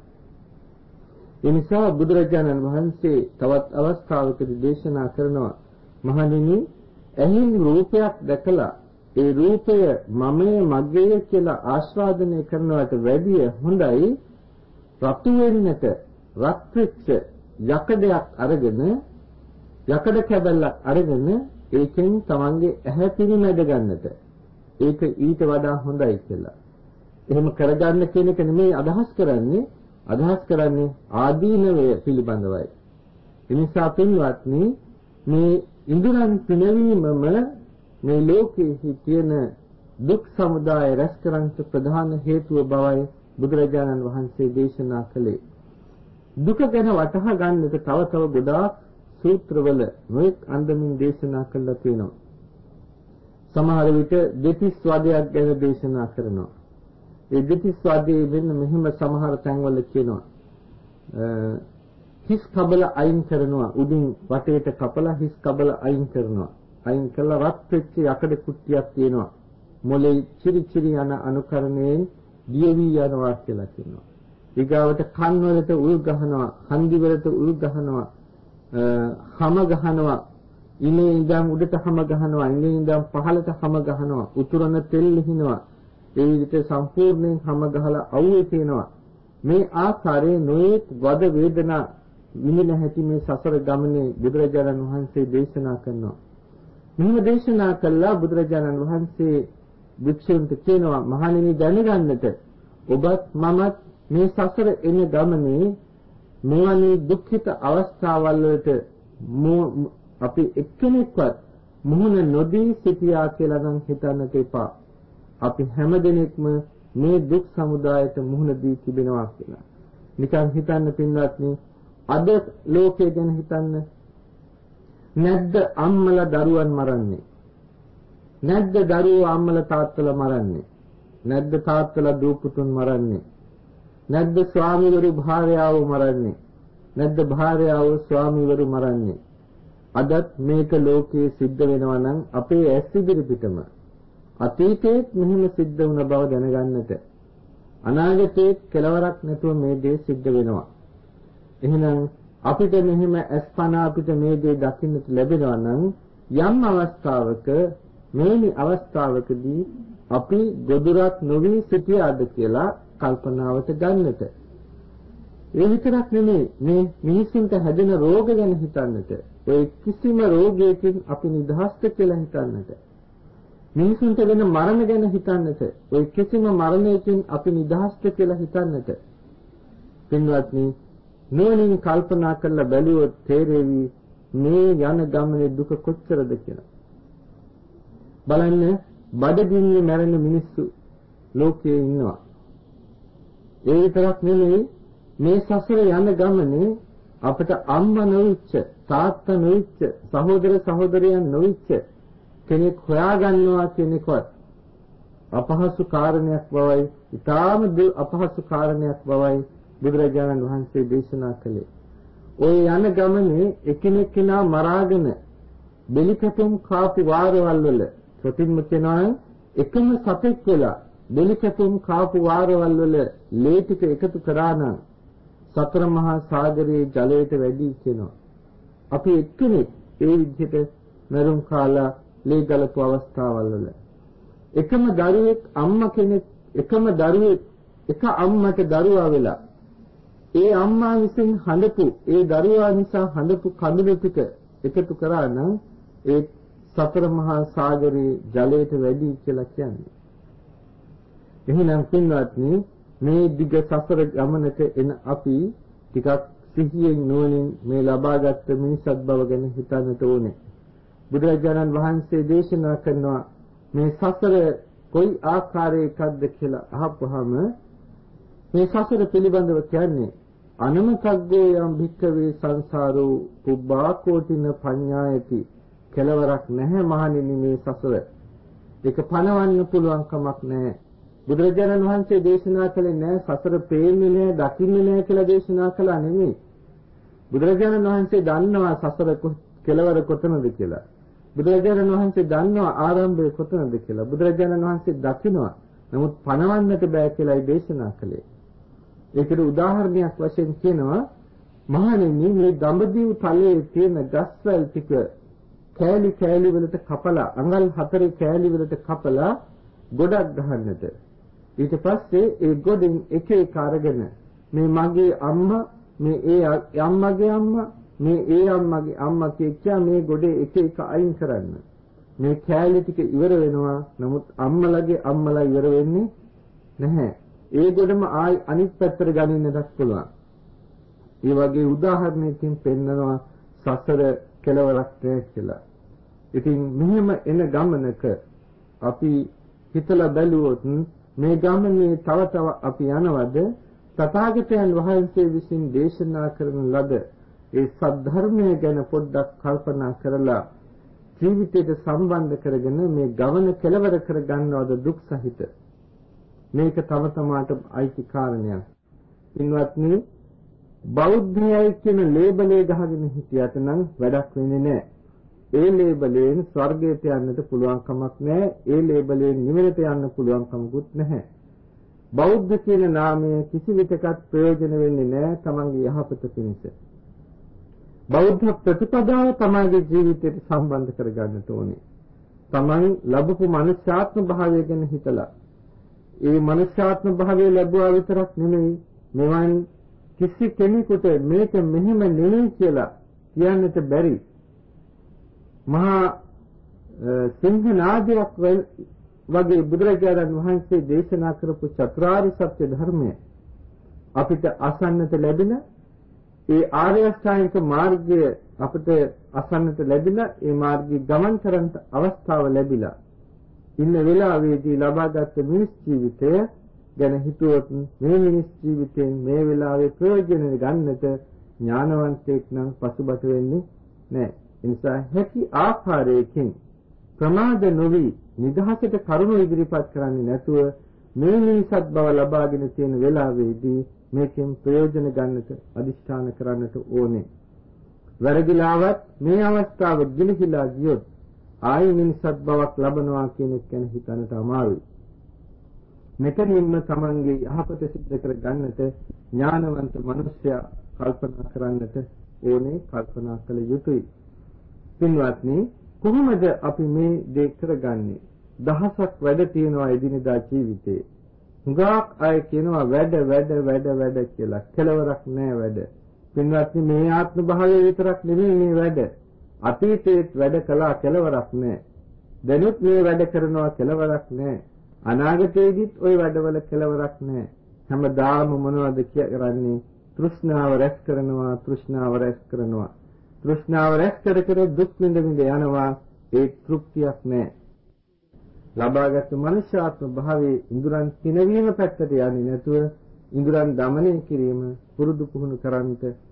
ඒ නිසා බුදුරජාණන් වහන්සේ තවත් අවස්ථාවකදී දේශනා කරනවා මහණෙනි එහින් රූපයක් දැකලා ඒ රූපය මමයේ මගේය කියලා ආස්වාදනය කරනවට වැඩිය හොඳයි රතු වෙන්නට රත් වෙච්ච යකඩයක් අරගෙන යකඩ කැබල්ලක් අරගෙන ඒකෙන් තමන්ගේ ඇහැ පිරිමැද ගන්නට. ඒක ඊට වඩා හොඳයි කියලා. එහෙම කරගන්න කියන එක නෙමෙයි අදහස් කරන්නේ. අදහස් කරන්නේ ආදීනවය පිළිබඳවයි. ඒ නිසා පින්වත්නි මේ ඉන්ද්‍රයන් පිනවීමම මේ ලෝකයේ තියෙන දුක් සමුදාය රැස් කරන්නට ප්‍රධාන හේතුව බවයි බුදුරජාණන් වහන්සේ දේශනා කළේ. දුක ගැන වටහා ගන්නට තව තව ගොඩාක් සූත්‍රවල නොඑක් අන්දමින් දේශනා කළා තියෙනවා. සමහර විට දෙතිස් වදයක් ගැන දේශනා කරනවා. ඒ දෙතිස් වදයේ වෙන මෙහෙම සමහර තැන්වල කියනවා හිස් කබල අයින් කරනවා, උඩින් වටේට කපලා හිස් කබල අයින් කරනවා. අයින් කළා රත් වෙච්ච යකඩ කුට්ටියක් තියෙනවා. මොලේ චිරි චිරි යන අනුකරණයෙන් දියවි යනවා කියලා කියනවා. ඊගාවට කන් වලට උල් ගහනවා, හන්දි වලට උල් ගහනවා, හැම ගහනවා, ඉනේ ඉඳන් උඩට හැම ගහනවා, ඉනේ ඉඳන් පහළට හැම ගහනවා, උතුරන තෙල් හිනවා. ඒ විදිහට සම්පූර්ණයෙන් හැම ගහලා අවුවේ තියෙනවා. මේ ආකාරයේ නොයෙක් වද වේදනා විඳින හැටි මේ සසර ගමනේ බුදුරජාණන් වහන්සේ දේශනා කරනවා. මෙහිම දේශනා කළා බුදුරජාණන් වහන්සේ වික්ෂුන්ට කියනවා මහණෙනි දැනගන්නට ඔබත් මමත් මේ සසර එන ගමනේ මෙවැනි දුක්ඛිත අවස්ථාවල් වලට අපි එක්කෙනෙක්වත් මුහුණ නොදී සිටියා කියලා නම් හිතන්නට එපා. අපි හැමදෙනෙක්ම මේ දුක් සමුදායට මුහුණ දී තිබෙනවා කියලා. නිකන් හිතන්න පින්වත්නි අද ලෝකයේ ගැන හිතන්න. නැද්ද අම්මලා දරුවන් මරන්නේ? නැද්ද දරුවෝ අම්මලා තාත්තලා මරන්නේ? නැද්ද තාත්තලා දූ පුතුන් මරන්නේ? නැද්ද ස්වාමීවරු භාර්යාව මරන්නේ? නැද්ද භාර්යාව ස්වාමීවරු මරන්නේ? අදත් මේක ලෝකයේ සිද්ධ වෙනවා නම් අපේ ඇස් ඉදිරි පිටම අතීතයේ මෙහෙම සිද්ධ වුණ බව දැනගන්නට අනාගතයේ කෙලවරක් නැතුව මේ දේ සිද්ධ වෙනවා. එහෙනම් අපිට මෙහෙම අස්පනා අපිට මේ දේ දකින්නට ලැබෙනවා නම් යම් අවස්ථාවක මේනි අවස්ථාවකදී අපි ගොදුරක් නොවි සිටියාද කියලා කල්පනාවට ගන්නට. ඒ විතරක් නෙමෙයි මේ මිනිසුන්ට හැදෙන රෝග ගැන හිතන්නට. ඒ කිසිම රෝගයකින් අපි නිදහස්ද කියලා හිතන්නට. මිනිසුන්ට වෙන මරණ ගැන හිතන්නට. ඒ කිසිම මරණයකින් අපි නිදහස්ද කියලා හිතන්නට. පින්වත්නි නුවණින් කල්පනා කරලා බැලුවොත් තේරෙවි මේ යන ගමනේ දුක කොච්චරද කියලා. බලන්න බඩගින්නේ මැරෙන මිනිස්සු ලෝකයේ ඉන්නවා. ඒ විතරක් නෙමෙයි මේ සසර යන ගමනේ අපිට අම්මා නොවිච්ච, තාත්තා නොවිච්ච, සහෝදර සහෝදරයන් නොවිච්ච කෙනෙක් හොයාගන්නවා කියන එකවත් අපහසු කාරණයක් බවයි, ඊටාම අපහසු කාරණයක් බවයි බුදුරජාණන් වහන්සේ දේශනා කළේ. ඔය යන ගමනේ එකිනෙක කෙනා මරාගෙන බෙලිකැපුම් කාපු වාරවල් වල ප්‍රතිම්ම කෙනා එකම සතෙක් වෙලා බෙලිකැපුම් කාපු වාරවල් වල ලේ ටික එකතු කරා නම් සතර මහා සාගරයේ ජලයට වැඩි කියනවා. අපි එක්කෙනෙක් ඒ විදිහට මරුන් කාලා ලේ ගලපු අවස්ථාවල් වල එකම දරුවෙක් අම්මා කෙනෙක් එකම දරුවෙක් එක අම්මට දරුවා වෙලා ඒ අම්මා විසින් හඬපු ඒ දරුවා නිසා හඬපු කඳුළු ටික එකතු කරා නම් ඒ සතර මහා සාගරයේ ජලයට වැඩි කියලා කියන්නේ. එහෙනම් පින්වත්නි මේ දිග සසර ගමනට එන අපි ටිකක් සිහියෙන් නුවණින් මේ ලබාගත් මිනිසත් බව ගැන හිතන්නට ඕනේ. බුදුරජාණන් වහන්සේ දේශනා කරනවා මේ සසර කොයි ආකාරයකද කියලා අහපුවාම මේ සසර පිළිබඳව කියන්නේ අනමතග්ගෝ යම් භික්ඛවේ සංසාරෝ පුබ්බා කෝටින පඤ්ඤායති කෙලවරක් නැහැ මහණෙනි මේ සසර. ඒක පණවන්න පුළුවන් කමක් නැහැ. බුදුරජාණන් වහන්සේ දේශනා කළේ නෑ සසර පේන්නේ නෑ දකින්නේ නෑ කියලා දේශනා කළා නෙමෙයි. බුදුරජාණන් වහන්සේ දන්නවා සසර කෙලවර කොතනද කියලා. බුදුරජාණන් වහන්සේ දන්නවා ආරම්භය කොතනද කියලා. බුදුරජාණන් වහන්සේ දකිනවා. නමුත් පණවන්නට බෑ කියලායි දේශනා කළේ. ඒකට උදාහරණයක් වශයෙන් කියනවා මහණෙනි මේ දඹදිව තලයේ තියෙන ගස්වැල් ටික කෑලි කෑලි වලට කපලා අඟල් හතරේ කෑලි වලට කපලා ගොඩක් ගහන්නට. ඊට පස්සේ ඒ ගොඩෙන් එක එක අරගෙන මේ මගේ අම්මා මේ ඒ අම්මගේ අම්මා මේ ඒ අම්මගේ අම්මා කියා මේ ගොඩේ එක එක අයින් කරන්න. මේ කෑලි ටික ඉවර වෙනවා. නමුත් අම්මලගේ අම්මලා ඉවර වෙන්නේ නැහැ. ඒ ගොඩම ආයි අනිත් පැත්තට ගනින්නටත් පුළුවන්. ඒ වගේ උදාහරණයකින් පෙන්නනවා සසර කෙලවරක් නැහැ කියලා. ඉතින් මෙහෙම එන ගමනක අපි හිතලා බැලුවොත් මේ ගමනේ තව තව අපි යනවද තථාගතයන් වහන්සේ විසින් දේශනා කරන ලද ඒ සද්ධර්මය ගැන පොඩ්ඩක් කල්පනා කරලා ජීවිතයට සම්බන්ධ කරගෙන මේ ගමන කෙලවර කර ගන්නවද දුක් සහිත මේක තම තමාට අයිති කාරණයක්. පින්වත්නි බෞද්ධයයි කියන ලේබලේ ගහගෙන හිටියට නම් වැඩක් වෙන්නේ නැහැ. ඒ ලේබලෙන් ස්වර්ගයට යන්නට පුළුවන් කමක් නැහැ. ඒ ලේබලෙන් නිවනට යන්න පුළුවන් කමකුත් නැහැ. බෞද්ධ කියන නාමය කිසි විටකත් ප්‍රයෝජන වෙන්නේ නැහැ තමන්ගේ යහපත පිණිස. බෞද්ධ ප්‍රතිපදාව තමන්ගේ ජීවිතයට සම්බන්ධ කරගන්නට ඕනේ. තමන් ලැබපු මනුෂ්‍යාත්ම භාවය ගැන හිතලා ඒ මනුෂ්‍යාත්ම භාවය ලැබුවා විතරක් නෙමෙයි මෙවන් කිසි කෙනෙකුට මේක මෙහෙම නෙමෙයි කියලා කියන්නට බැරි මහා සිංහනාදයක් වගේ බුදුරජාණන් වහන්සේ දේශනා කරපු චතුරාර්ය සත්‍ය ධර්මය අපිට අසන්නට ලැබෙන ඒ ආර්ය අෂ්ටාංගික මාර්ගය අපිට අසන්නට ලැබෙන ඒ මාර්ගයේ ගමන් කරන්න අවස්ථාව ලැබිලා ඉන්න වෙලාවේදී ලබාගත් මිනිස් ජීවිතය ගැන හිතුවොත් මේ මිනිස් ජීවිතයෙන් මේ වෙලාවේ ප්‍රයෝජන ගන්නට ඥානවන්තයෙක් නම් පසුබට වෙන්නේ නැහැ. ඒ නිසා හැකි ආකාරයකින් ප්‍රමාද නොවි නිදහසට කරුණ ඉදිරිපත් කරන්නේ නැතුව මේ මිනිසත් බව ලබාගෙන තියෙන වෙලාවේදී මේකෙන් ප්‍රයෝජන ගන්නට අදිෂ්ඨාන කරන්නට ඕනේ. වැරදිලාවත් මේ අවස්ථාව ගිලිහිලා ගියොත් ආයි මිනිසත් බවක් ලබනවා කියන එක ගැන හිතන්නට අමාරුයි. මෙතනින්ම තමන්ගේ යහපත සිද්ධ කර ගන්නට ඥානවන්ත මනුෂ්‍යයා කල්පනා කරන්නට ඕනේ, කල්පනා කළ යුතුයි. පින්වත්නි, කොහොමද අපි මේ දේ කරගන්නේ? දහසක් වැඩ තියෙනවා එදිනෙදා ජීවිතේ. හුඟක් අය කියනවා වැඩ වැඩ වැඩ වැඩ කියලා. කෙලවරක් නෑ වැඩ. පින්වත්නි, මේ ආත්ම භාවයේ විතරක් නෙමෙයි මේ වැඩ. අතීතයේත් වැඩ කළා කෙලවරක් නෑ. දැනුත් මේ වැඩ කරනවා කෙලවරක් නෑ. අනාගතයේදීත් ওই වැඩවල කෙලවරක් නෑ. හැමදාම මොනවද කරන්නේ? තෘෂ්ණාව රැස් කරනවා, තෘෂ්ණාව රැස් කරනවා. තෘෂ්ණාව රැස් කර කර දුක් විඳ විඳ යනවා. ඒ තෘප්තියක් නෑ. ලබාගත් මනුෂ්‍යාත්ම භාවයේ ඉඳුරන් පිනවීම පැත්තට යන්නේ නැතුව ඉඳුරන් দমনය කිරීම පුරුදු පුහුණු කරන්ට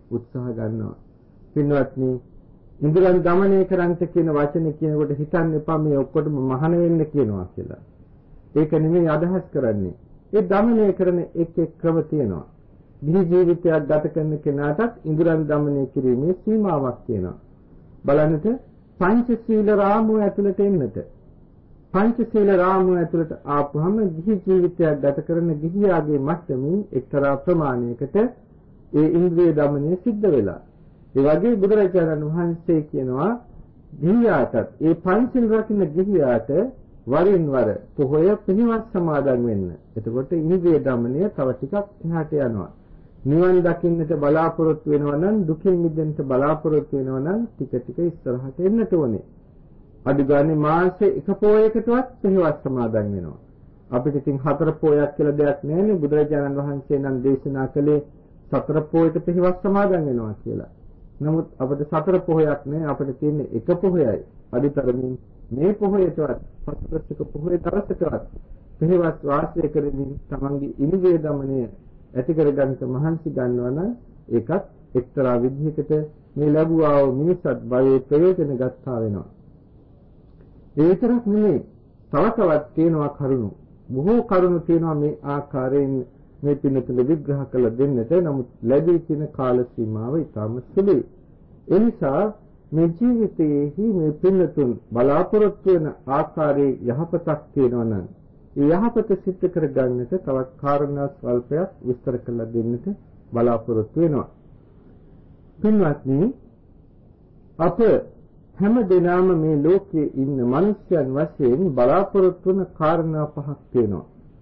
උත්සාහ ගන්නවා. පින්වත්නි, ඉන්ද්‍රයන් দমনය කරන්ට කියන වචනේ කියනකොට හිතන්න එපා මේ ඔක්කොටම මහාන වෙන්න කියනවා කියලා. ඒක නෙමෙයි අදහස් කරන්නේ. ඒ দমনය කරන එක් එක් ක්‍රම තියෙනවා. ගිහි ජීවිතයක් ගත කරන කෙනාටත් ඉන්ද්‍රයන් দমনය කිරීමේ සීමාවක් තියෙනවා. බලන්නට පංචශීල රාමුව ඇතුළට එන්නට. පංචශීල රාමුව ඇතුළට ආපුවම ගිහි ජීවිතයක් ගත කරන ගිහියාගේ මට්ටමින් එක්තරා ප්‍රමාණයකට ඒ ඉන්ද්‍රිය দমনය සිද්ධ වෙලා. ඒ වගේ බුදුරජාණන් වහන්සේ කියනවා ගිහියාටත් ඒ පංචශීල රකින්න ගිහියාට වරින් වර පොහොය පිළිවෙත් සමාදන් වෙන්න. එතකොට ඉන්ද්‍රිය দমনය තව ටිකක් එහාට යනවා. නිවන් දකින්නට බලාපොරොත්තු වෙනවා නම් දුකින් මිදෙන්න බලාපොරොත්තු වෙනවා නම් ටික ටික ඉස්සරහට එන්නට ඕනේ. අඩු ගානේ මාසේ එක පොයකටවත් පිළිවෙත් සමාදන් වෙනවා. අපිට ඉතින් හතර පොයක් කියලා දෙයක් නැහැනේ. බුදුරජාණන් වහන්සේ නම් දේශනා කළේ සතර පොයක පිළිවෙත් සමාදන් වෙනවා කියලා. නමුත් අපිට සතර පොහොයක් නෑ, අපිට තියෙන්නේ එක පොහොයයි. අදිතරමින් මේ පොහොයටවත් පස්වස්ක පොහොය දවසකවත් පිළිවෙත් වාසය කරමින් තමන්ගේ ඉන්ද්‍රිය দমনය ඇති කරගන්න මහන්සි ගන්නවා නම් ඒකත් එක්තරා විදිහකට මේ ලැබුවා වූ මිනිසත් භවයේ ප්‍රයෝජන ගන්නවා වෙනවා. ඒ විතරක් නෙමෙයි, තව තවත් තියෙනවා කරුණු. බොහෝ කරුණු තියෙනවා මේ ආකාරයෙන් මේ පින්නතුල විග්‍රහ කළ දෙන්නට. නමුත් ලැබී තියෙන කාල සීමාව ඉතාම සුළුයි. ඒ නිසා මේ ජීවිතයේහි මේ පින්නතුන් බලාපොරොත්තු වෙන ආකාරයේ යහපතක් තියෙනවා නම් ඒ යහපත සිද්ධ කරගන්නට තවත් කාරණා ස්වල්පයක් විස්තර කරලා දෙන්නට බලාපොරොත්තු වෙනවා. පින්වත්නි, අප හැම දිනම මේ ලෝකයේ ඉන්න මිනිස්යන් වශයෙන් බලාපොරොත්තු වන කාරණා පහක් තියෙනවා.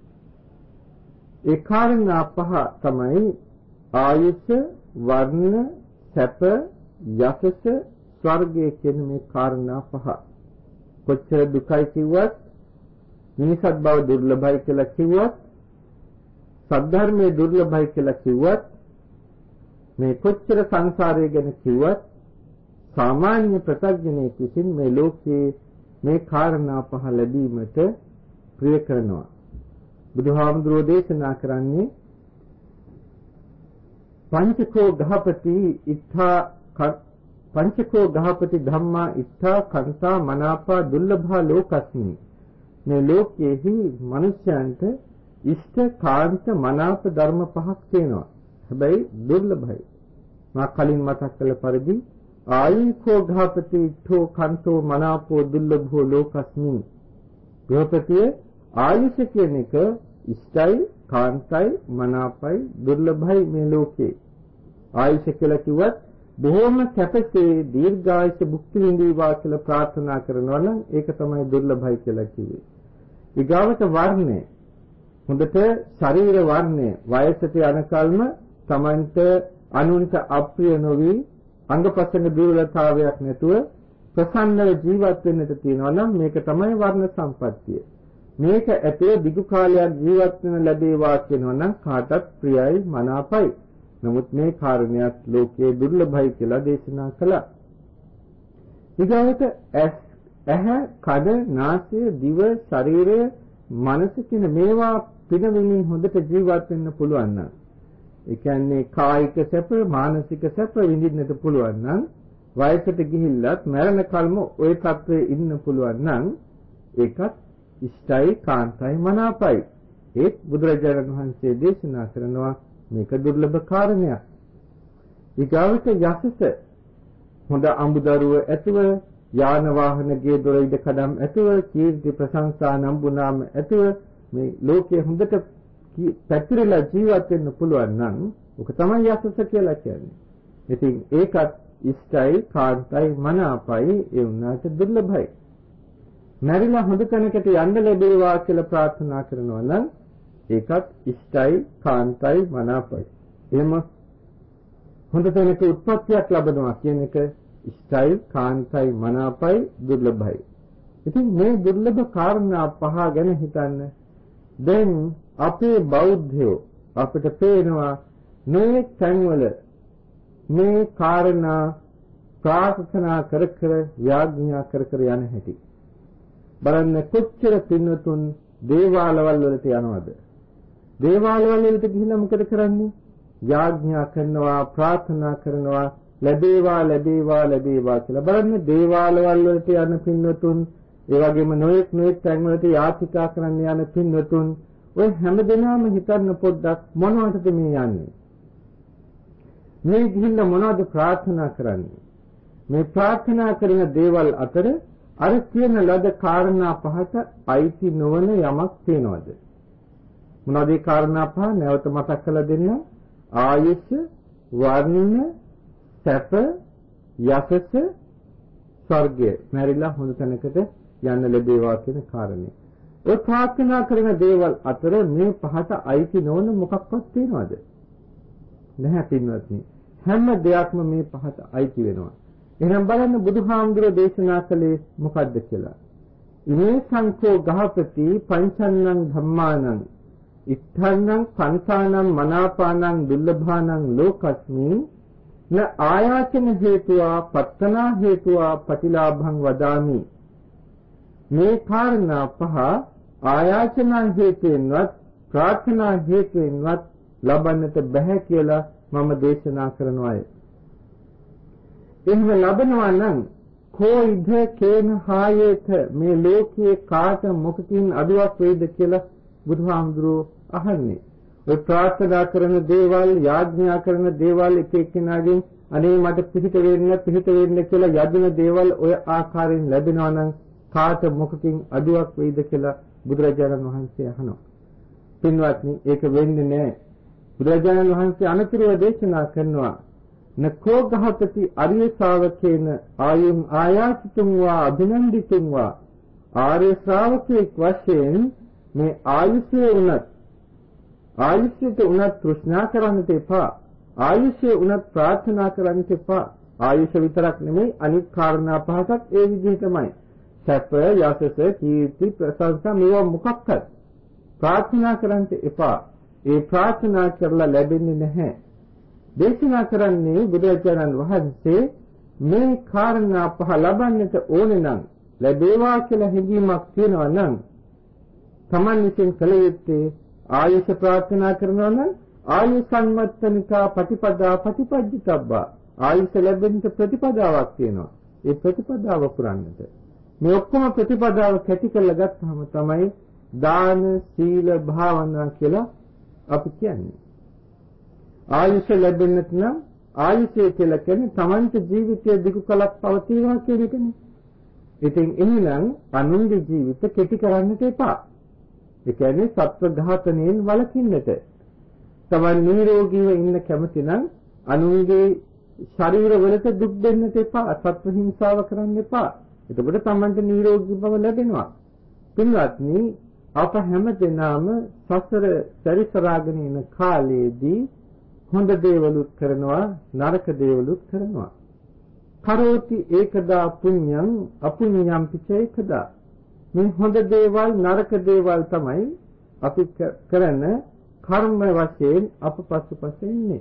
ඒ කාරණා පහ තමයි ආයුෂ, වර්ණ, සැප, යසස, ස්වර්ගය කියන මේ කාරණා පහ. කොච්චර දුකයි කිව්වත්, මිනිසත් බව දුර්ලභයි කියලා කිව්වත්, සද්ධර්මයේ දුර්ලභයි කියලා කිව්වත්, මේ කොච්චර සංසාරය ගැන කිව්වත්, සාමාන්‍ය ප්‍රත්‍යඥයෙක් විසින් මේ ලෝකයේ මේ කාරණා පහ ලැබීමට ප්‍රිය කරනවා. බුදුහාමුදුරෝ දේශනා කරන්නේ පංචකෝ ගහපති ඉත්තා පංචකෝ ගහපති ධම්මා ඉත්තා කන්තා මනාපා දුර්ලභා ලෝකස්මි. මේ ලෝකයේහි මනුෂ්‍යයන්ට ඉෂ්ඨ කාන්ත මනාප ධර්ම පහක් තියෙනවා. හැබැයි දුර්ලභයි. මා කලින් මතක් කළ පරිදි ආයුකෝ ගහපති ඉත්තෝ කන්තෝ මනාපෝ දුර්ලභෝ ලෝකස්මි. ගෘහපතිය ආයුෂ කියන එක ඉෂ්ටයි, කාන්තයි, මනාපයි, දුර්ලභයි මේ ලෝකේ. ආයුෂ කියලා කිව්වත් බොහොම කැපසේ දීර්ඝායුෂ භුක්ති විඳීවා කියලා ප්‍රාර්ථනා කරනවා නම් ඒක තමයි දුර්ලභයි කියලා කිව්වේ. ඊගාවට වර්ණය. හොඳට ශරීර වර්ණය වයසට යනකල්ම Tamanට අනුන්ට අප්‍රිය නොවි අංගපසංග දුර්වලතාවයක් නැතුව ප්‍රසන්නව ජීවත් වෙන්නට තියෙනවා නම් මේක තමයි වර්ණ සම්පත්තිය. මේක ඇතුළේ දිගු කාලයක් ජීවත් වෙන ලැබේවා කියනවා නම් කාටත් ප්‍රියයි, මනාපයි. නමුත් මේ කාරණයක් ලෝකයේ දුර්ලභයි කියලා දේශනා කළා. ඊගොල්ලට ඇහැ, කන, නාසය, දිව, ශරීරය, මනස කියන මේවා පිනවමින් හොඳට ජීවත් වෙන්න පුළුවන් නම්, ඒ කියන්නේ කායික සැප, මානසික සැප විඳින්නට පුළුවන් නම්, වයසට ගිහිල්ලත් මරණ කල්ම ওই තත්ත්වයේ ඉන්න පුළුවන් නම් ඒකත් ඉෂ්ටයි, කාන්තයි, මනාපයි. ඒත් බුදුරජාණන් වහන්සේ දේශනා කරනවා මේක දුර්ලභ කාරණයක්. ඊගාවට යසස, හොඳ අඹදරුව ඇතුව, යාන වාහන ගේ දොර ඉද කඩම් ඇතුව, කීර්ති ප්‍රශංසා නම්බුනාම ඇතුව මේ ලෝකයේ හොඳට පැතිරලා ජීවත් වෙන්න පුළුවන් නම් ඔක තමයි යසස කියලා කියන්නේ. ඉතින් ඒකත් ඉෂ්ටයි, කාන්තයි, මනාපයි, ඒ වුණාට දුර්ලභයි. මරිලා හොඳ තැනකට යන්න ලැබේවා කියලා ප්‍රාර්ථනා කරනවා නම් ඒකත් ඉෂ්ටයි, කාන්තයි, මනාපයි. එහෙම හොඳ තැනක උත්පත්තියක් ලැබෙනවා කියන එක ඉෂ්ටයි, කාන්තයි, මනාපයි, දුර්ලභයි. ඉතින් මේ දුර්ලභ කාරණා පහ ගැන හිතන්න. දැන් අපේ බෞද්ධයෝ අපිට පේනවා මේ තැන්වල මේ කාරණා ප්‍රාර්ථනා කර කර යාඥා කර කර යන හැටි. බලන්න කොච්චර පින්නතුන් දේවාලවල වලට යනවද? දේවාලවල වලට ගිහිල්ලා මොකද කරන්නේ? යාඥා කරනවා ප්‍රාර්ථනා කරනවා ලැබේවා ලැබේවා ලැබේවා කියලා. බලන්න දේවාලවල වලට යන පින්වතුන්, ඒ වගේම නොයෙක් නොයෙක් තැන් වලට යාචිකා කරන්න යන පින්වතුන්, ඔය හැමදෙනාම හිතන්න පොඩ්ඩක් මොනවටද මේ යන්නේ? මේ ගිහිල්ලා මොනවද ප්‍රාර්ථනා කරන්නේ? මේ ප්‍රාර්ථනා කරන දේවල් අතර අර කියන ලද කාරණා පහට අයිති නොවන යමක් තියෙනවද? මොනවද ඒ කාරණා පහ? නැවත මතක් කරලා දෙන්න. ආයුෂ, වර්ණ, සැප, යසස, ස්වර්ගය. මැරිලා හොඳ තැනකට යන්න ලැබේවා කියන කාරණේ. ඔය ප්‍රාර්ථනා කරන දේවල් අතර මේ පහට අයිති නොවන මොකක්වත් තියෙනවද? නැහැ පින්වත්නි. හැම දෙයක්ම මේ පහට අයිති වෙනවා. එහෙනම් බලන්න බුදුහාමුදුරේ දේශනා කළේ මොකද්ද කියලා. ඉමේ සංකෝ ගහපති පංචන්නං ධම්මානං ඉත්තන්නං පංචානං මනාපානං දුර්ලභානං ලෝකස්මින් න ආයාචන හේතුවා පත්තනා හේතුවා පටිලාභං වදාමි. මේ කාරණා පහ ආයාචනා හේතුවෙන්වත් ප්‍රාර්ථනා හේතුවෙන්වත් ලබන්නට බෑ කියලා මම දේශනා කරනවාය. එහෙම ලබනවා නම් කොයිද කේන හායේත මේ ලෝකයේ කාට මොකකින් අදුවක් වේද කියලා බුදුහාමුදුරුවෝ අහන්නේ. ඔය ප්‍රාර්ථනා කරන දේවල්, යාඥා කරන දේවල් එක එක්කෙනාගෙන් අනේ මට පිහිට වෙන්න පිහිට වෙන්න කියලා යදින දේවල් ඔය ආකාරයෙන් ලැබෙනවා නම් කාට මොකකින් අදුවක් වේද කියලා බුදුරජාණන් වහන්සේ අහනවා. පින්වත්නි, ඒක වෙන්නේ නැහැ. බුදුරජාණන් වහන්සේ අනතුරුව දේශනා කරනවා නකෝ ගහපති අරිය ශ්‍රාවකේන ආයුම් ආයාසිතුම් වා අභිනන්දිතුම් වා ආර්ය ශ්‍රාවකෙක් වශයෙන් මේ ආයුෂයේ උනත් ආයුෂයට උනත් තෘෂ්ණා කරන්නට එපා. ආයුෂයේ උනත් ප්‍රාර්ථනා කරන්නට එපා. ආයුෂ විතරක් නෙමෙයි අනිත් කාරණා පහටත් ඒ විදිහටමයි. සැප, යසස, කීර්ති, ප්‍රශංසා මේවා මොකක්ද? ප්‍රාර්ථනා කරන්නට එපා. ඒ ප්‍රාර්ථනා කරලා ලැබෙන්නේ නැහැ. දේශනා කරන්නේ බුදුරජාණන් වහන්සේ මේ කාරණා පහ ලබන්නට ඕනේ නම් ලැබේවා කියලා හැඟීමක් තියෙනවා නම් තමන් විසින් කළ යුත්තේ ආයුෂ ප්‍රාර්ථනා කරනවා නම් ආයු සම්මත්තනිකා ප්‍රතිපදා ප්‍රතිපජ්ජිතබ්බා ආයුෂ ලැබෙන්න ප්‍රතිපදාවක් තියෙනවා. ඒ ප්‍රතිපදාව පුරන්නට මේ ඔක්කොම ප්‍රතිපදාව කැටි කරලා ගත්තාම තමයි දාන, සීල, භාවනා කියලා අපි කියන්නේ. ආයුෂ ලැබෙන්නට නම් ආයුෂය කියලා කියන්නේ තමන්ට ජීවිතය දිගු කලක් පවතිනවා කියන එකනේ. ඉතින් එහෙනම් අනුන්ගේ ජීවිත කෙටි කරන්නට එපා. ඒ කියන්නේ සත්ව ඝාතනයෙන් වළකින්නට. තමන් නිරෝගීව ඉන්න කැමති නම් අනුන්ගේ ශරීරවලට දුක් දෙන්නට එපා. සත්ව හිංසාව කරන්න එපා. එතකොට තමන්ට නිරෝගී බව ලැබෙනවා. පින්වත්නි, අප හැම දෙනාම සසර සැරිසරාගෙන ඉන කාලයේදී හොඳ දේවලුත් කරනවා, නරක දේවලුත් කරනවා. කරෝති ඒකදා පුඤ්ඤං අපුඤ්ඤං පිචේකදා. මේ හොඳ දේවල්, නරක දේවල් තමයි අපි කරන කර්ම වශයෙන් අප පසුපස ඉන්නේ.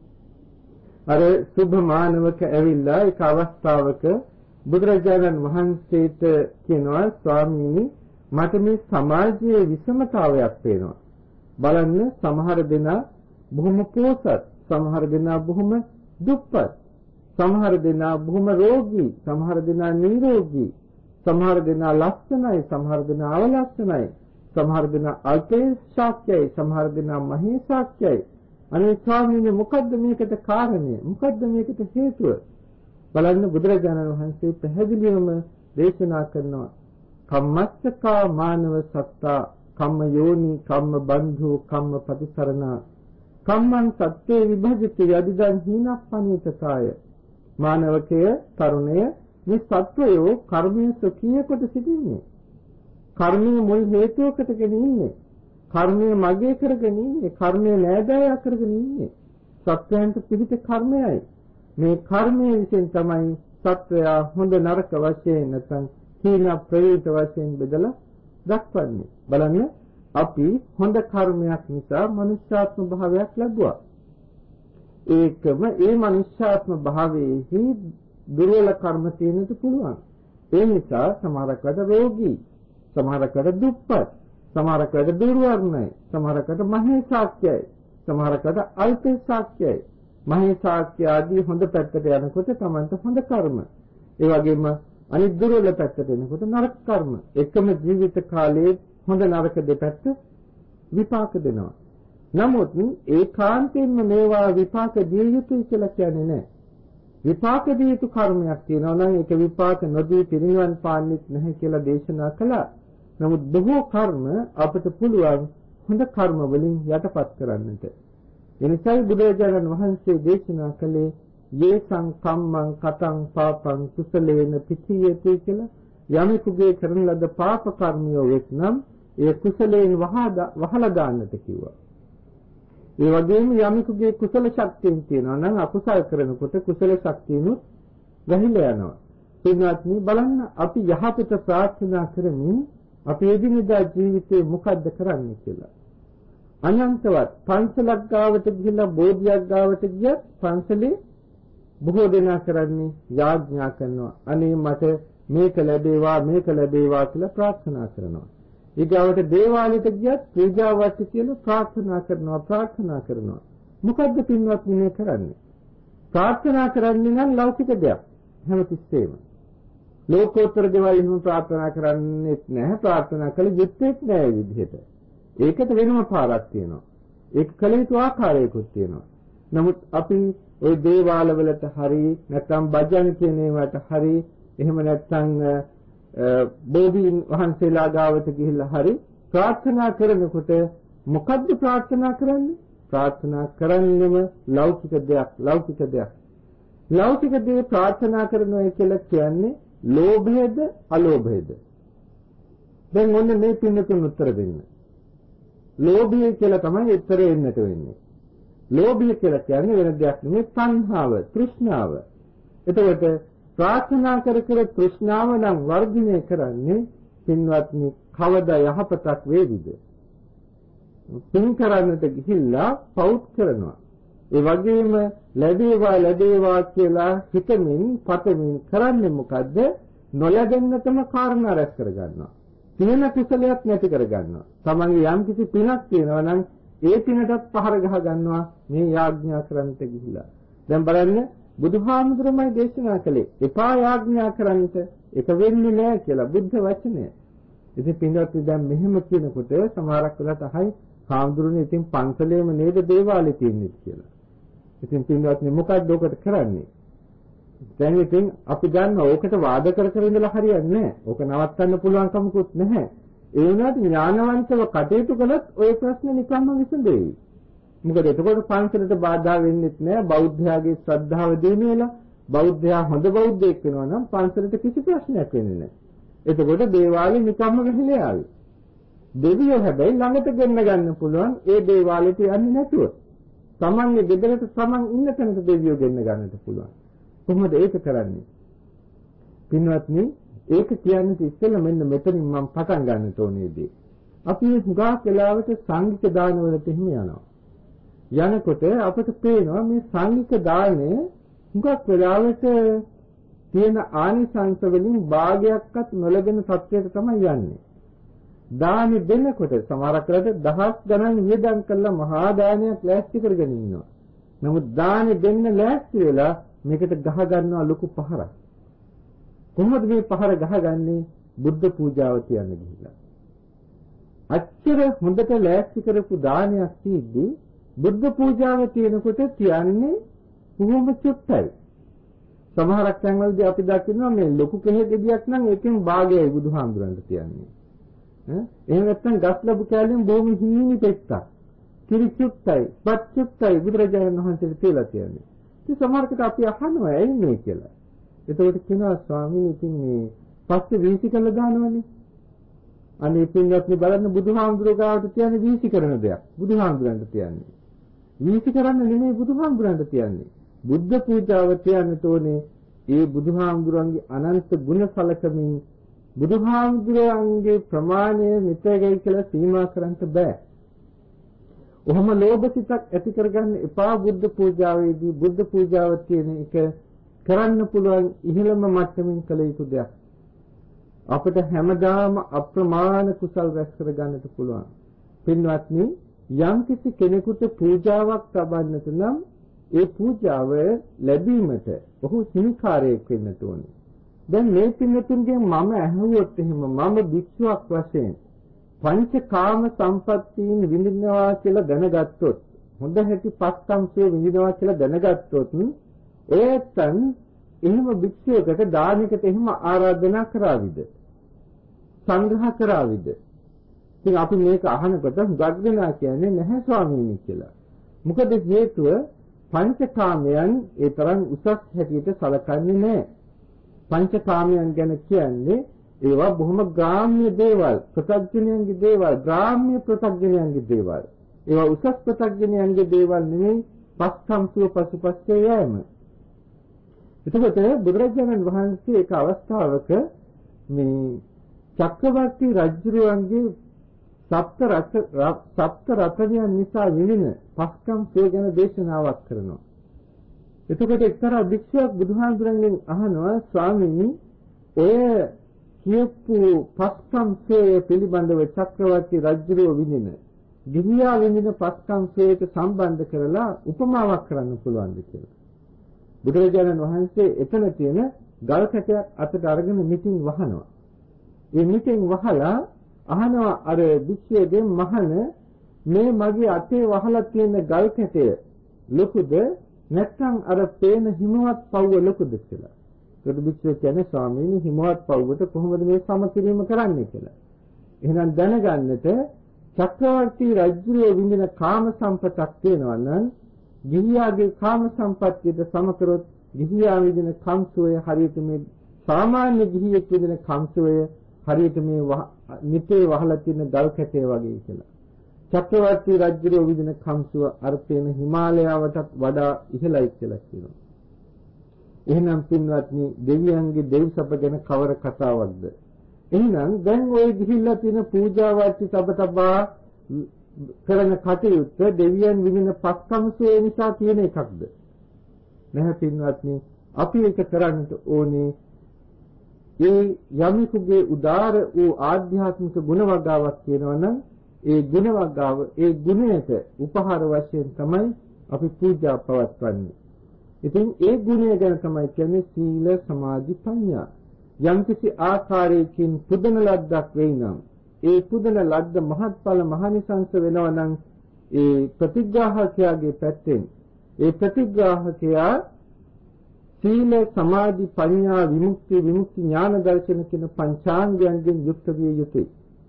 අර සුභ මානවක ඇවිල්ලා එක අවස්ථාවක බුදුරජාණන් වහන්සේට කියනවා ස්වාමීනි මට මේ සමාජයේ විෂමතාවයක් පේනවා. බලන්න සමහර දෙනා බොහොම පොසත්, සමහර දෙනා බොහොම දුප්පත්, සමහර දෙනා බොහොම රෝගී, සමහර දෙනා නිරෝගී, සමහර දෙනා ලක්ෂණයි, සමහර දෙනා අවලක්ෂණයි, සමහර දෙනා අල්පේශාක්‍යයි, සමහර දෙනා මහේශාක්‍යයි. අනේ ස්වාමීනි මොකද්ද මේකට කාරණය? මොකද්ද මේකට හේතුව? බලන්න බුදුරජාණන් වහන්සේ පැහැදිලිවම දේශනා කරනවා කම්මස්සකා මානව සත්තා කම්ම යෝනි කම්ම බන්ධු කම්ම ප්‍රතිසරණා කම්මං සත්‍යේ විභජිත යදිදන් හීනප්පනීතකාය. මානවකය, තරුණය, මේ සත්වයෝ කර්මයේ සොකී කොට සිටින්නේ. කර්මයේ මුල් හේතුව කොටගෙන ඉන්නේ. කර්මයේ මගේ කරගෙන ඉන්නේ. කර්මයේ නෑදෑය කරගෙන ඉන්නේ. සත්‍යයන්ට පිහිට කර්මයයි. මේ කර්මයේ විසින් තමයි සත්වයා හොඳ නරක වශයෙන් නැත්නම් හීන ප්‍රේත වශයෙන් බෙදලා දක්වන්නේ. බලන්න අපි හොඳ කර්මයක් නිසා මනුෂ්‍යාත්ම භාවයක් ලැබුවා. ඒකම ඒ මනුෂ්‍යාත්ම භාවයේහි දුර්වල කර්ම තියෙන්නත් පුළුවන්. ඒ නිසා සමහරකට රෝගී, සමහරකට දුප්පත්, සමහරකට දුර්වර්ණයි, සමහරකට මහේශාක්‍යයි, සමහරකට අල්පේ ශාක්‍යයි. මහේ ශාක්‍ය ආදී හොඳ පැත්තට යනකොට තමන්ට හොඳ කර්ම. ඒ වගේම අනිත් දුර්වල පැත්තට එනකොට නරක කර්ම. එකම ජීවිත කාලයේ හොඳ නරක දෙපැත්ත විපාක දෙනවා. නමුත් ඒකාන්තයෙන්ම මේවා විපාක දිය යුතුයි කියලා කියන්නේ නැහැ. විපාක දිය යුතු කර්මයක් තියෙනවා නම් ඒක විපාක නොදී පිරිනිවන් පාන්නෙත් නැහැ කියලා දේශනා කළා. නමුත් බොහෝ කර්ම අපට පුළුවන් හොඳ කර්ම වලින් යටපත් කරන්නට. එනිසායි බුදුරජාණන් වහන්සේ දේශනා කළේ යේසං කම්මං කතං පාපං කුසලේන පිචියති කියලා. යමෙකුගේ කරන ලද පාප කර්මිය වෙත්නම් ඒ කුසලයෙන් වහලා දාන්නට කිව්වා. ඒ වගේම යමෙකුගේ කුසල ශක්තියෙන් තියෙනවා නම් අකුසල කරනකොට කුසල ශක්තියනොත් වැහිලා යනවා. එන්නත්නි බලන්න අපි යහපත ප්‍රාර්ථනා කරමින් අපි එදිනෙදා ජීවිතේ මොකද්ද කරන්නේ කියලා. අනන්තවත් පන්සලක් ගාවට ගිහිල්ලා බෝධියක් ගාවට ගියත් පන්සලේ බොහෝ දෙනා කරන්නේ යාඥා කරනවා. අනේ මට මේක ලැබේවා මේක ලැබේවා කියලා ප්‍රාර්ථනා කරනවා. ඊගාවට දේවාලයට ගියත් පූජාවට කියලා ප්‍රාර්ථනා කරනවා ප්‍රාර්ථනා කරනවා. මොකද්ද පින්වත්නි මේ කරන්නේ? ප්‍රාර්ථනා කරන්නේ නම් ලෞකික දෙයක් හැමතිස්සෙම. ලෝකෝත්තර දේවල් එහෙම ප්‍රාර්ථනා කරන්නේත් නැහැ. ප්‍රාර්ථනා කළ යුත්තේත් නැහැ මේ විදිහට. ඒකට වෙනම පාරක් තියෙනවා. ඒක කළ යුතු ආකාරයකුත් තියෙනවා. නමුත් අපි ওই දේවාල වලට හරි නැත්නම් භජන කියන ඒවාට හරි එහෙම නැත්නම් බෝධීන් වහන්සේලා ගාවට ගිහිල්ලා හරි ප්‍රාර්ථනා කරනකොට මොකද්ද ප්‍රාර්ථනා කරන්නේ? ප්‍රාර්ථනා කරන්නේම ලෞකික දෙයක් ලෞකික දෙයක්. ලෞකික දේ ප්‍රාර්ථනා කරනවා කියලා කියන්නේ ලෝභයද අලෝභයද? දැන් ඔන්න මේ පින්නතුන් උත්තර දෙන්න. ලෝභය කියලා තමයි උත්තරේ එන්නට වෙන්නේ. ලෝභය කියලා කියන්නේ වෙන දෙයක් නෙමෙයි තණ්හාව, තෘෂ්ණාව. එතකොට ප්‍රාර්ථනා කර කර තෘෂ්ණාව නම් වර්ධනය කරන්නේ පින්වත්නි කවදා යහපතක් වේවිද? පින් කරන්නට ගිහිල්ලා පවුත් කරනවා. ඒ වගේම ලැබේවා ලැබේවා කියලා හිතමින් පතමින් කරන්නේ මොකද්ද? නොලැබෙන්නටම කාරණා රැස් කරගන්නවා. තියෙන කුසලයක් නැති කරගන්නවා. තමන්ගේ යම් කිසි පිනක් තියෙනවා නම් ඒ පිනටත් පහර ගහ ගන්නවා මේ යාඥා කරන්නට ගිහිලා. දැන් බලන්න බුදුහාමුදුරුවෝයි දේශනා කළේ එපා යාඥා කරන්නට එක වෙන්නේ නැහැ කියලා බුද්ධ වචනය. ඉතින් පින්වත්නි දැන් මෙහෙම කියනකොට සමහරක් වෙලාවට අහයි හාමුදුරුවනේ ඉතින් පන්සලේම නේද දේවාලේ තියෙන්නේ කියලා. ඉතින් පින්වත්නි මොකක්ද ඔකට කරන්නේ? දැන් ඉතින් අපි ගන්න ඕකට වාද කර කර ඉඳලා හරියන්නේ නැහැ. ඕක නවත්තන්න පුළුවන් කමකුත් නැහැ. ඒ වුණාට ඥානවන්තව කටයුතු කළොත් ওই ප්‍රශ්නේ නිකම්ම විසඳෙයි. මොකද එතකොට පන්සලට බාධා වෙන්නේත් නැහැ. බෞද්ධයාගේ ශ්‍රද්ධාව දිනුනෙලා බෞද්ධයා හොඳ බෞද්ධයෙක් වෙනවා නම් පන්සලට කිසි ප්‍රශ්නයක් වෙන්නේ නැහැ. එතකොට දේවාලේ නිකම්ම ගහලා ආවේ. දෙවියෝ හැබැයි ළඟට ගෙන්න ගන්න පුළුවන් ඒ දේවාලෙට යන්නේ නැතුව. තමන්ගේ ගෙදරට තමන් ඉන්න තැනට දෙවියෝ ගෙන්න ගන්නට පුළුවන්. කොහොමද ඒක කරන්නේ? පින්වත්නි, ඒක කියන්නේ ඉස්සෙල්ලා මෙන්න මෙතනින් මම පටන් ගන්නට ඕනේදී. අපි හුඟක් වෙලාවට සංඝික දානවලට හිම යනවා. යනකොට අපට පේනවා මේ සංඝික දානය හුඟක් වෙලාවට තියෙන ආනිසංස වලින් භාගයක්වත් නොලැබෙන තත්ත්වයකට තමයි යන්නේ. දානි දෙනකොට සමහරක් වෙලාවට දහස් ගණන් වියදම් කළා මහා දානයක් ලෑස්ති කරගෙන ඉන්නවා. නමුත් දානි දෙන්න ලෑස්ති වෙලා මේකට ගහ ගන්නවා ලොකු පහරක්. කොහොමද මේ පහර ගහගන්නේ? බුද්ධ පූජාව තියන්න ගිහිල්ලා. අච්චර හොඳට ලෑස්ති කරපු දානයක් තියෙද්දි බුද්ධ පූජාව තියෙනකොට තියන්නේ කොහොම චුට්ටයි. සමහරක් තැන්වලදී අපි දකිනවා මේ ලොකු කෙහෙ ගෙඩියක් නම් ඒකෙන් භාගයයි බුදුහාමුදුරන්ට තියන්නේ. ඈ එහෙම නැත්නම් ගස් ලැබු කැලෙන් බොහොම හිණි පෙත්තක්. කිරි චුට්ටයි, බත් චුට්ටයි බුදුරජාණන් වහන්සේට තියලා තියන්නේ. ඉතින් සමහරකට අපි අහනවා ඇයි මේ කියලා. එතකොට කියනවා ස්වාමීන් ඉතින් මේ පස්සේ වීසි කළ දානවනේ. අනේ පින්වත්නි බලන්න බුදුහාමුදුරුවෝ ගාවට තියන්නේ වීසි කරන දෙයක්. බුදුහාමුදුරන්ට තියන්නේ. වීසි කරන්න නෙමෙයි බුදුහාමුදුරන්ට තියන්නේ. බුද්ධ පූජාව තියන්නට ඕනේ ඒ බුදුහාමුදුරන්ගේ අනන්ත ගුණ සලකමින් බුදුහාමුදුරන්ගේ ප්‍රමාණය මෙතෙකයි කියලා සීමා කරන්න බෑ. ඔහොම ලෝභ සිතක් ඇති කරගන්න එපා. බුද්ධ පූජාවේදී බුද්ධ පූජාව කියන එක කරන්න පුළුවන් ඉහළම මට්ටමින් කළ යුතු දෙයක්. අපිට හැමදාම අප්‍රමාණ කුසල් රැස් කරගන්නට පුළුවන්. පින්වත්නි, යම් කිසි කෙනෙකුට පූජාවක් ලබන්නට නම් ඒ පූජාව ලැබීමට ඔහු හිමිකාරයෙක් වෙන්න ඕනේ. දැන් මේ පින්නතුන්ගෙන් මම අහුවොත් එහෙම මම භික්ෂුවක් වශයෙන් පංචකාම සම්පත්තීන් විඳිනවා කියලා දැනගත්තොත් හොඳ හැටි පස්කම්සේ විඳිනවා කියලා දැනගත්තොත් ඒතන් එහෙම භික්ෂුවකට දානයකට එහෙම ආරාධනා කරાવીද සංග්‍රහ කරાવીද? ඉතින් අපි මේක අහනකොට හුඟක් දෙනා කියන්නේ නැහැ ස්වාමීනි කියලා. මොකද හේතුව පංචකාමයන් ඒ තරම් උසස් හැටියට සැලකන්නේ නැහැ. පංචකාමයන් ගැන කියන්නේ ඒවා බොහොම ග්‍රාම්‍ය දේවල්, ප්‍රත්‍යඥයන්ගේ දේවල්, ග්‍රාම්‍ය ප්‍රත්‍යඥයන්ගේ දේවල්. ඒවා උසස් ප්‍රත්‍යඥයන්ගේ දේවල් නෙමෙයි පස්කම් සුව පසුපස්සේ යෑම. එතකොට බුදුරජාණන් වහන්සේ එක අවස්ථාවක මේ චක්‍රවර්ති රජුරුවන්ගේ සප්ත රත සප්ත රතනයන් නිසා විඳින පස්කම් සුව ගැන දේශනාවක් කරනවා. එතකොට එක්තරා භික්ෂුවක් බුදුහාමුදුරන්ගෙන් අහනවා ස්වාමීනි ඔය කියපු පස්කම් සුව පිළිබඳව චක්‍රවර්ති රජුරුව විඳින ගිහියා විඳින පස්කම් සුවයට සම්බන්ධ කරලා උපමාවක් කරන්න පුළුවන්ද කියලා. බුදුරජාණන් වහන්සේ එතන තියෙන ගල් කැටයක් අතට අරගෙන මිටින් වහනවා. ඒ මිටින් වහලා අහනවා අර භික්ෂුවගෙන් මහන මේ මගේ අතේ වහලා තියෙන ගල් කැටය ලොකුද නැත්නම් අර පේන හිමවත් පවුව ලොකුද කියලා. ඒකට භික්ෂුව කියන්නේ ස්වාමීනි හිමවත් පවුවට කොහොමද මේ සමකිරීම කරන්නේ කියලා. එහෙනම් දැනගන්නට චක්‍රවර්ති රජුගේ විඳින කාම සම්පතක් තියෙනවා නම් ගිහියාගේ කාම සම්පත්තියට සමකරොත් ගිහියා විඳින කම්සෝය හරියට මේ සාමාන්‍ය ගිහියෙක් විඳින කම්සෝය හරියට මේ නිතේ වහලා තියෙන ගල් කැටය වගේ කියලා. චක්‍රවර්ති රජුගේ විදින කම්සුව අර්ථයෙන් හිමාලයාවටත් වඩා ඉහළයි කියලා කියනවා. එහෙනම් පින්වත්නි දෙවියන්ගේ දෙව්සප ගැන කවර කතාවක්ද? එහෙනම් දැන් ওই ගිහිල්ලා තියෙන පූජාවර්ති සබතබා කරන කටයුත්ත දෙවියන් විදින පස්කම්සුවේ නිසා තියෙන එකක්ද? නැහැ පින්වත්නි අපි ඒක කරන්නට ඕනේ ඒ යමිකුගේ උදාර වූ ආධ්‍යාත්මික ගුණ වර්ගාවක් කියනවා නම් ඒ ගුණ වර්ගාව ඒ ගුණයට උපහාර වශයෙන් තමයි අපි පූජා පවත්වන්නේ. ඉතින් ඒ ගුණය ගැන තමයි කියන්නේ සීල සමාධි ප්‍රඥා. යම්කිසි ආකාරයකින් පුදන ලද්දක් වෙයි නම් ඒ පුදන ලද්ද මහත්ඵල මහනිසංස වෙනවා නම් ඒ ප්‍රතිග්‍රාහකයාගේ පැත්තෙන් ඒ ප්‍රතිග්‍රාහකයා සීල සමාධි ප්‍රඥා විමුක්ති විමුක්ති ඥාන දර්ශන කියන පංචාංගයන්ගෙන් යුක්ත විය යුතුයි.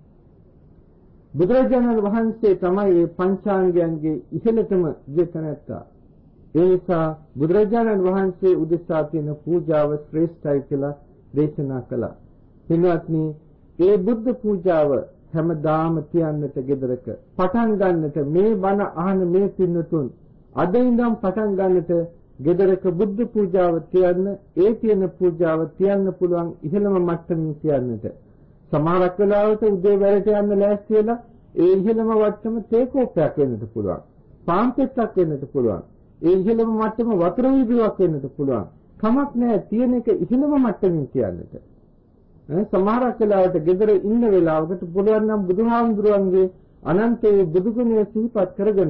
බුදුරජාණන් වහන්සේ තමයි මේ පංචාංගයන්ගේ ඉහළතම ජීතනත්තා. ඒ නිසා බුදුරජාණන් වහන්සේ උදෙසා තියෙන පූජාව ශ්‍රේෂ්ඨයි කියලා දේශනා කළා. පින්වත්නි, ඒ බුද්ධ පූජාව හැමදාම තියන්නට ගෙදරක පටන් ගන්නට මේ බණ අහන මේ පින්නතුන් අද ඉඳන් පටන් ගන්නට ගෙදරක බුද්ධ පූජාව තියන්න, ඒ තියෙන පූජාව තියන්න පුළුවන් ඉහළම මට්ටමින් තියන්නට. සමහරක් වෙලාවට උදේ වැඩට යන්න ලෑස්ති වෙලා ඒ ඉහළම වට්ටම තේකෝපයක් වෙන්නත් පුළුවන්. පාන් පෙත්තක් වෙන්නත් පුළුවන්. ඒ ඉහළම මට්ටම වතුර වීදුවක් වෙන්නත් පුළුවන්. කමක් නැහැ තියෙන එක ඉහළම මට්ටමින් තියන්නට. සමහරක් වෙලාවට ගෙදර ඉන්න වෙලාවකට පුළුවන් නම් බුදුහාමුදුරුවන්ගේ අනන්ත වූ බුදු ගුණය සිහිපත් කරගෙන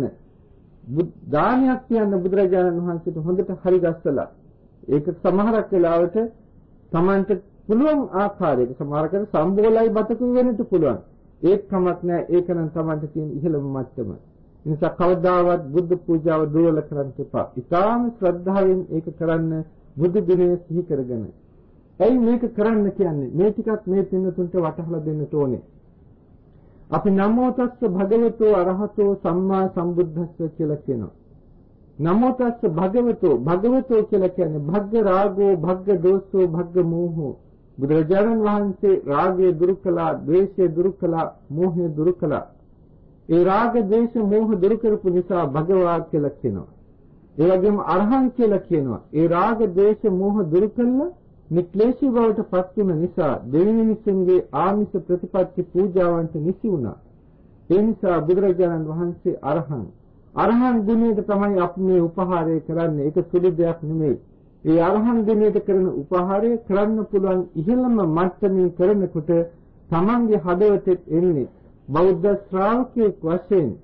දානයක් කියන්න බුදුරජාණන් වහන්සේට හොඳට හරි ගස්සලා ඒක සමහරක් වෙලාවට Tamanට පුළුවන් ආකාරයක සමහරකට සම්බෝලයි බතකුයි වෙන්නත් පුළුවන්. ඒත් කමක් නැහැ. ඒක නම් Tamanට තියෙන ඉහළම මට්ටම. ඒ නිසා කවදාවත් බුද්ධ පූජාව දුර්වල කරන්න එපා. ඉතාම ශ්‍රද්ධාවෙන් ඒක කරන්න බුදු දිනය සිහි කරගෙන. ඇයි මේක කරන්න කියන්නේ? මේ ටිකක් මේ පින්නතුන්ට වටහලා දෙන්න ඕනේ. අපි නමෝ තස්ස භගවතෝ අරහතෝ සම්මා සම්බුද්දස්ස කියලා කියනවා. නමෝ තස්ස භගවතෝ භගවතෝ කියලා කියන්නේ භග්ග රාගෝ භග්ග දෝසෝ භග්ග මෝහෝ. බුදුරජාණන් වහන්සේ රාගය දුරු කළා, ද්වේෂය දුරු කළා, මෝහය දුරු කළා. ඒ රාග, ද්වේෂ, මෝහ දුරු කරපු නිසා භගවා කියලා කියනවා. ඒ වගේම අරහං කියලා කියනවා. ඒ රාග, ද්වේෂ, මෝහ දුරු කළා නික්ලේශී බවට පත් වුණ නිසා දෙවි මිනිසුන්ගේ ආමිෂ ප්‍රතිපත්ති පූජාවන්ට නිසි වුණා. ඒ නිසා බුදුරජාණන් වහන්සේ අරහං අරහං ගුණයට තමයි අපි මේ උපහාරය කරන්නේ. ඒක සුළු දෙයක් නෙමෙයි. ඒ අරහං ගුණයට කරන උපහාරය කරන්න පුළුවන් ඉහළම මට්ටමින් කරනකොට තමන්ගේ හදවතෙත් එන්නේ බෞද්ධ ශ්‍රාවකයෙක් වශයෙන්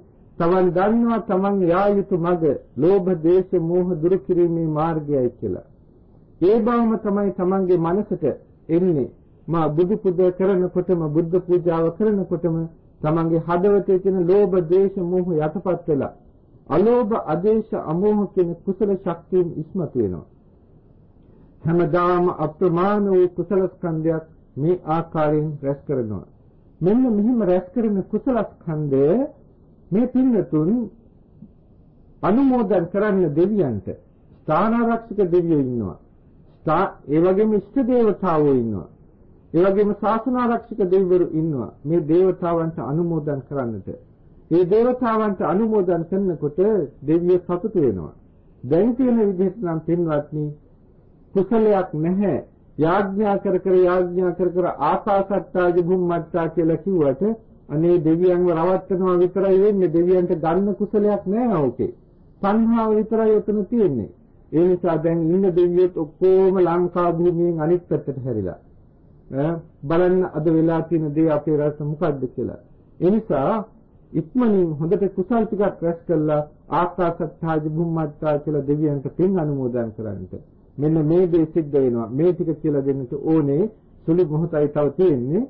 තමන් දන්නවා තමන් යා යුතු මඟ ලෝභ දේශ මෝහ දුරු කිරීමේ මාර්ගයයි කියලා. ඒ බවම තමයි තමන්ගේ මනසට එන්නේ. මා බුදු පුද කරනකොටම බුද්ධ පූජාව කරනකොටම තමන්ගේ හදවතේ තියෙන ලෝභ දේශ මෝහ යටපත් වෙලා අලෝභ අදේශ අමෝහ කියන කුසල ශක්තියෙන් ඉස්මතු වෙනවා. හැමදාම අප්‍රමාණ වූ කුසල ස්කන්ධයක් මේ ආකාරයෙන් රැස් කරනවා. මෙන්න මෙහිම රැස් කරන කුසල ස්කන්ධය මේ පින්නතුන් අනුමෝදන් කරන්න දෙවියන්ට ස්ථානාරක්ෂක දෙවියෝ ඉන්නවා. ඒ වගේම ඉෂ්ට දේවතාවෝ ඉන්නවා. ඒ වගේම ශාසනාරක්ෂක දෙවිවරු ඉන්නවා. මේ දේවතාවන්ට අනුමෝදන් කරන්නට. මේ දේවතාවන්ට අනුමෝදන් කරනකොට දෙවියෝ සතුටු වෙනවා. දැන් කියන විදිහට නම් පින්වත්නි කුසලයක් නැහැ. යාඥා කර කර යාඥා කර කර ආකාසට්ටාජ භුම්මට්ටා කියලා කිව්වට අනේ දෙවියන්ව රවට්ටනවා විතරයි වෙන්නේ. දෙවියන්ට ගන්න කුසලයක් නැහැ ඕකේ. සංහාව විතරයි උතන තියෙන්නේ. ඒ නිසා දැන් ඉන්න දෙවියොත් ඔක්කොම ලංකා භූමියෙන් අනිත් පැත්තට හැරිලා. ඈ බලන්න අද වෙලා තියෙන දේ අපේ රට මොකද්ද කියලා. ඒ නිසා ඉක්මනින් හොඳට කුසල් ටිකක් රැස් කළා ආකාසට්ටාජ භුම්මට්ටා කියලා දෙවියන්ට පින් අනුමෝදන් කරන්නට. මෙන්න මේ දේ සිද්ධ වෙනවා. මේ ටික කියලා දෙන්නට ඕනේ. සුළු මොහොතයි තව තියෙන්නේ.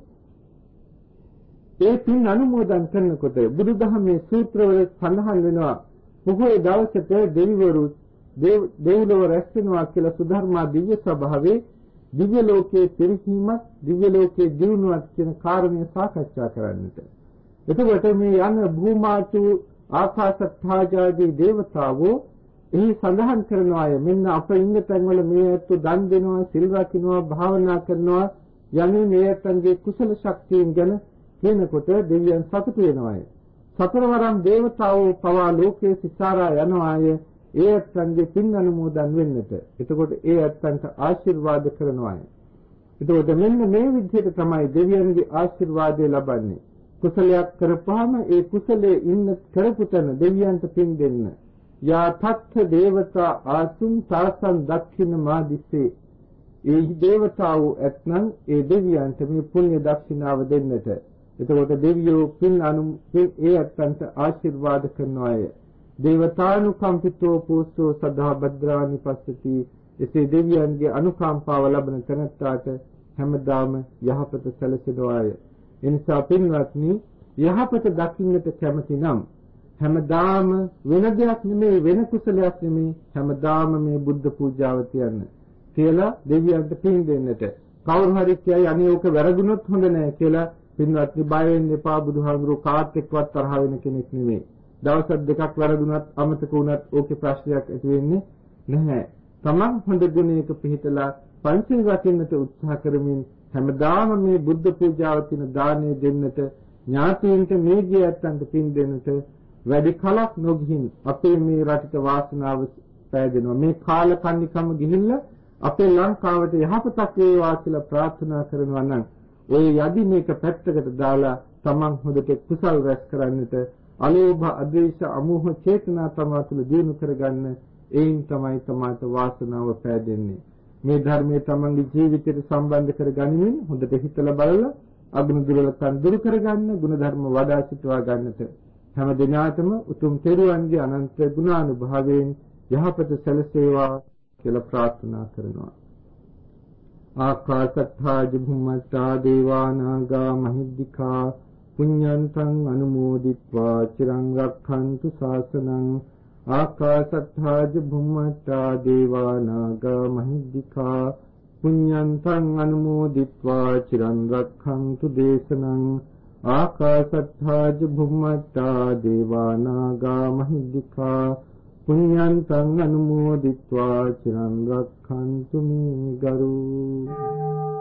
ඒ පින් අනුමෝදන් කරනකොට බුදුදහමේ සූත්‍රවල සඳහන් වෙනවා පොහොය දවසට දෙවිවරු දෙව්ලොව රැස් වෙනවා කියලා සුධර්මා දිව්‍ය සභාවේ දිව්‍ය ලෝකයේ පිරිහීමත් දිව්‍ය ලෝකයේ දිනුවත් කියන කාරණය සාකච්ඡා කරන්නට. එතකොට මේ යන භූමාතු ආකාශත්ථාජාදී දේවතාවෝ එහි සඳහන් කරනවා අය මෙන්න අප ඉන්න තැන්වල මේ ඇත්තු දන් දෙනවා සිල් රකින්නවා භාවනා කරනවා යන්නේ මේ ඇත්තන්ගේ කුසල ශක්තියෙන් ගැන කියනකොට දෙවියන් සතුටු වෙනවා. සතරවරම් දේවතාවෝ පවා ලෝකයේ සිසාරා යනවා. ඒ ඇත්තන්ගේ පින් අනුමෝදන් වෙන්නට. එතකොට ඒ ඇත්තන්ට ආශිර්වාද කරනවා. එතකොට මෙන්න මේ විදිහට තමයි දෙවියන්ගේ ආශිර්වාදය ලබන්නේ. කුසලයක් කරපුවාම ඒ කුසලයේ ඉන්න කරපු තැන දෙවියන්ට පින් දෙන්න. යා තත්ථ දේවතා ආසුන් සාසන් දක්ෂින මාදිස්සේ. ඒ දේවතාවෝ ඇත්නම් ඒ දෙවියන්ට මේ පුණ්‍ය දක්ෂිනාව දෙන්නට. එතකොට දෙවියෝ පින් අනු ඒ ඇත්තන්ට ආශිර්වාද කරනවාය. දේවතානුකම්පිතෝ පෝසෝ සදා භද්‍රානි පස්සති. එසේ දෙවියන්ගේ අනුකම්පාව ලබන තැනැත්තාට හැමදාම යහපත සැලසෙනවාය. එනිසා පින්වත්නි යහපත දකින්නට කැමති නම් හැමදාම වෙන දෙයක් නෙමෙයි වෙන කුසලයක් නෙමෙයි හැමදාම මේ බුද්ධ පූජාව තියන්න කියලා දෙවියන්ට පින් දෙන්නට. කවුරු හරි කියයි අනේ ඕක වැරදුනොත් හොඳ නෑ කියලා පින්වත්නි බය වෙන්න එපා. බුදුහාමුදුරුවෝ කාත් එක්කවත් තරහ වෙන කෙනෙක් නෙමෙයි. දවස් දෙකක් වැරදුනත් අමතක වුණත් ඕකේ ප්‍රශ්නයක් ඇති වෙන්නේ නැහැ. තමන් හොඳ ගුණයක පිහිටලා පංචශීල රකින්නට උත්සාහ කරමින් හැමදාම මේ බුද්ධ පූජාව තින දානය දෙන්නට ඥාතීන්ට මේ ගියත්තන්ට පින් දෙන්නට වැඩි කලක් නොගිහින් අපේ මේ රටට වාසනාව පෑදෙනවා. මේ කාලකන්නිකම ගිහිල්ලා අපේ ලංකාවට යහපතක් වේවා කියලා ප්‍රාර්ථනා කරනවා නම් ඔය යදි මේක පැත්තකට දාලා තමන් හොඳට කුසල් රැස් කරන්නට අලෝභ අද්වේෂ අමෝහ චේතනා තමා තුළ දිනු කරගන්න එයින් තමයි තමාට වාසනාව පෑදෙන්නේ. මේ ධර්මයේ තමන්ගේ ජීවිතයට සම්බන්ධ කරගනිමින් හොඳට හිතලා බලලා අගුණ දුර්වලකම් දුරු කරගන්න ගුණ ධර්ම වඩා සිටවා ගන්නට හැම දිනාටම උතුම් තෙරුවන්ගේ අනන්ත ගුණානුභාවයෙන් යහපත සැලසේවා කියලා ප්‍රාර්ථනා කරනවා. ආකාශත්ථා ජුම්මත්තා දේවානාගා මහිද්దికා පුඤ්ඤන්තං අනුමෝදිත්වා චිරං රක්ඛන්තු ශාසනං. ආකාශත්ථා ජුම්මත්තා දේවානාගා මහිද්దికා පුඤ්ඤන්තං අනුමෝදිත්වා චිරං රක්ඛන්තු දේශනං. ආකාශත්ථා ජුම්මත්තා දේවානාගා මහිද්దికා පුඤ්ඤන්තං අනුමෝදිත්වා චිරං රක්ඛන්තු මේ ගරු.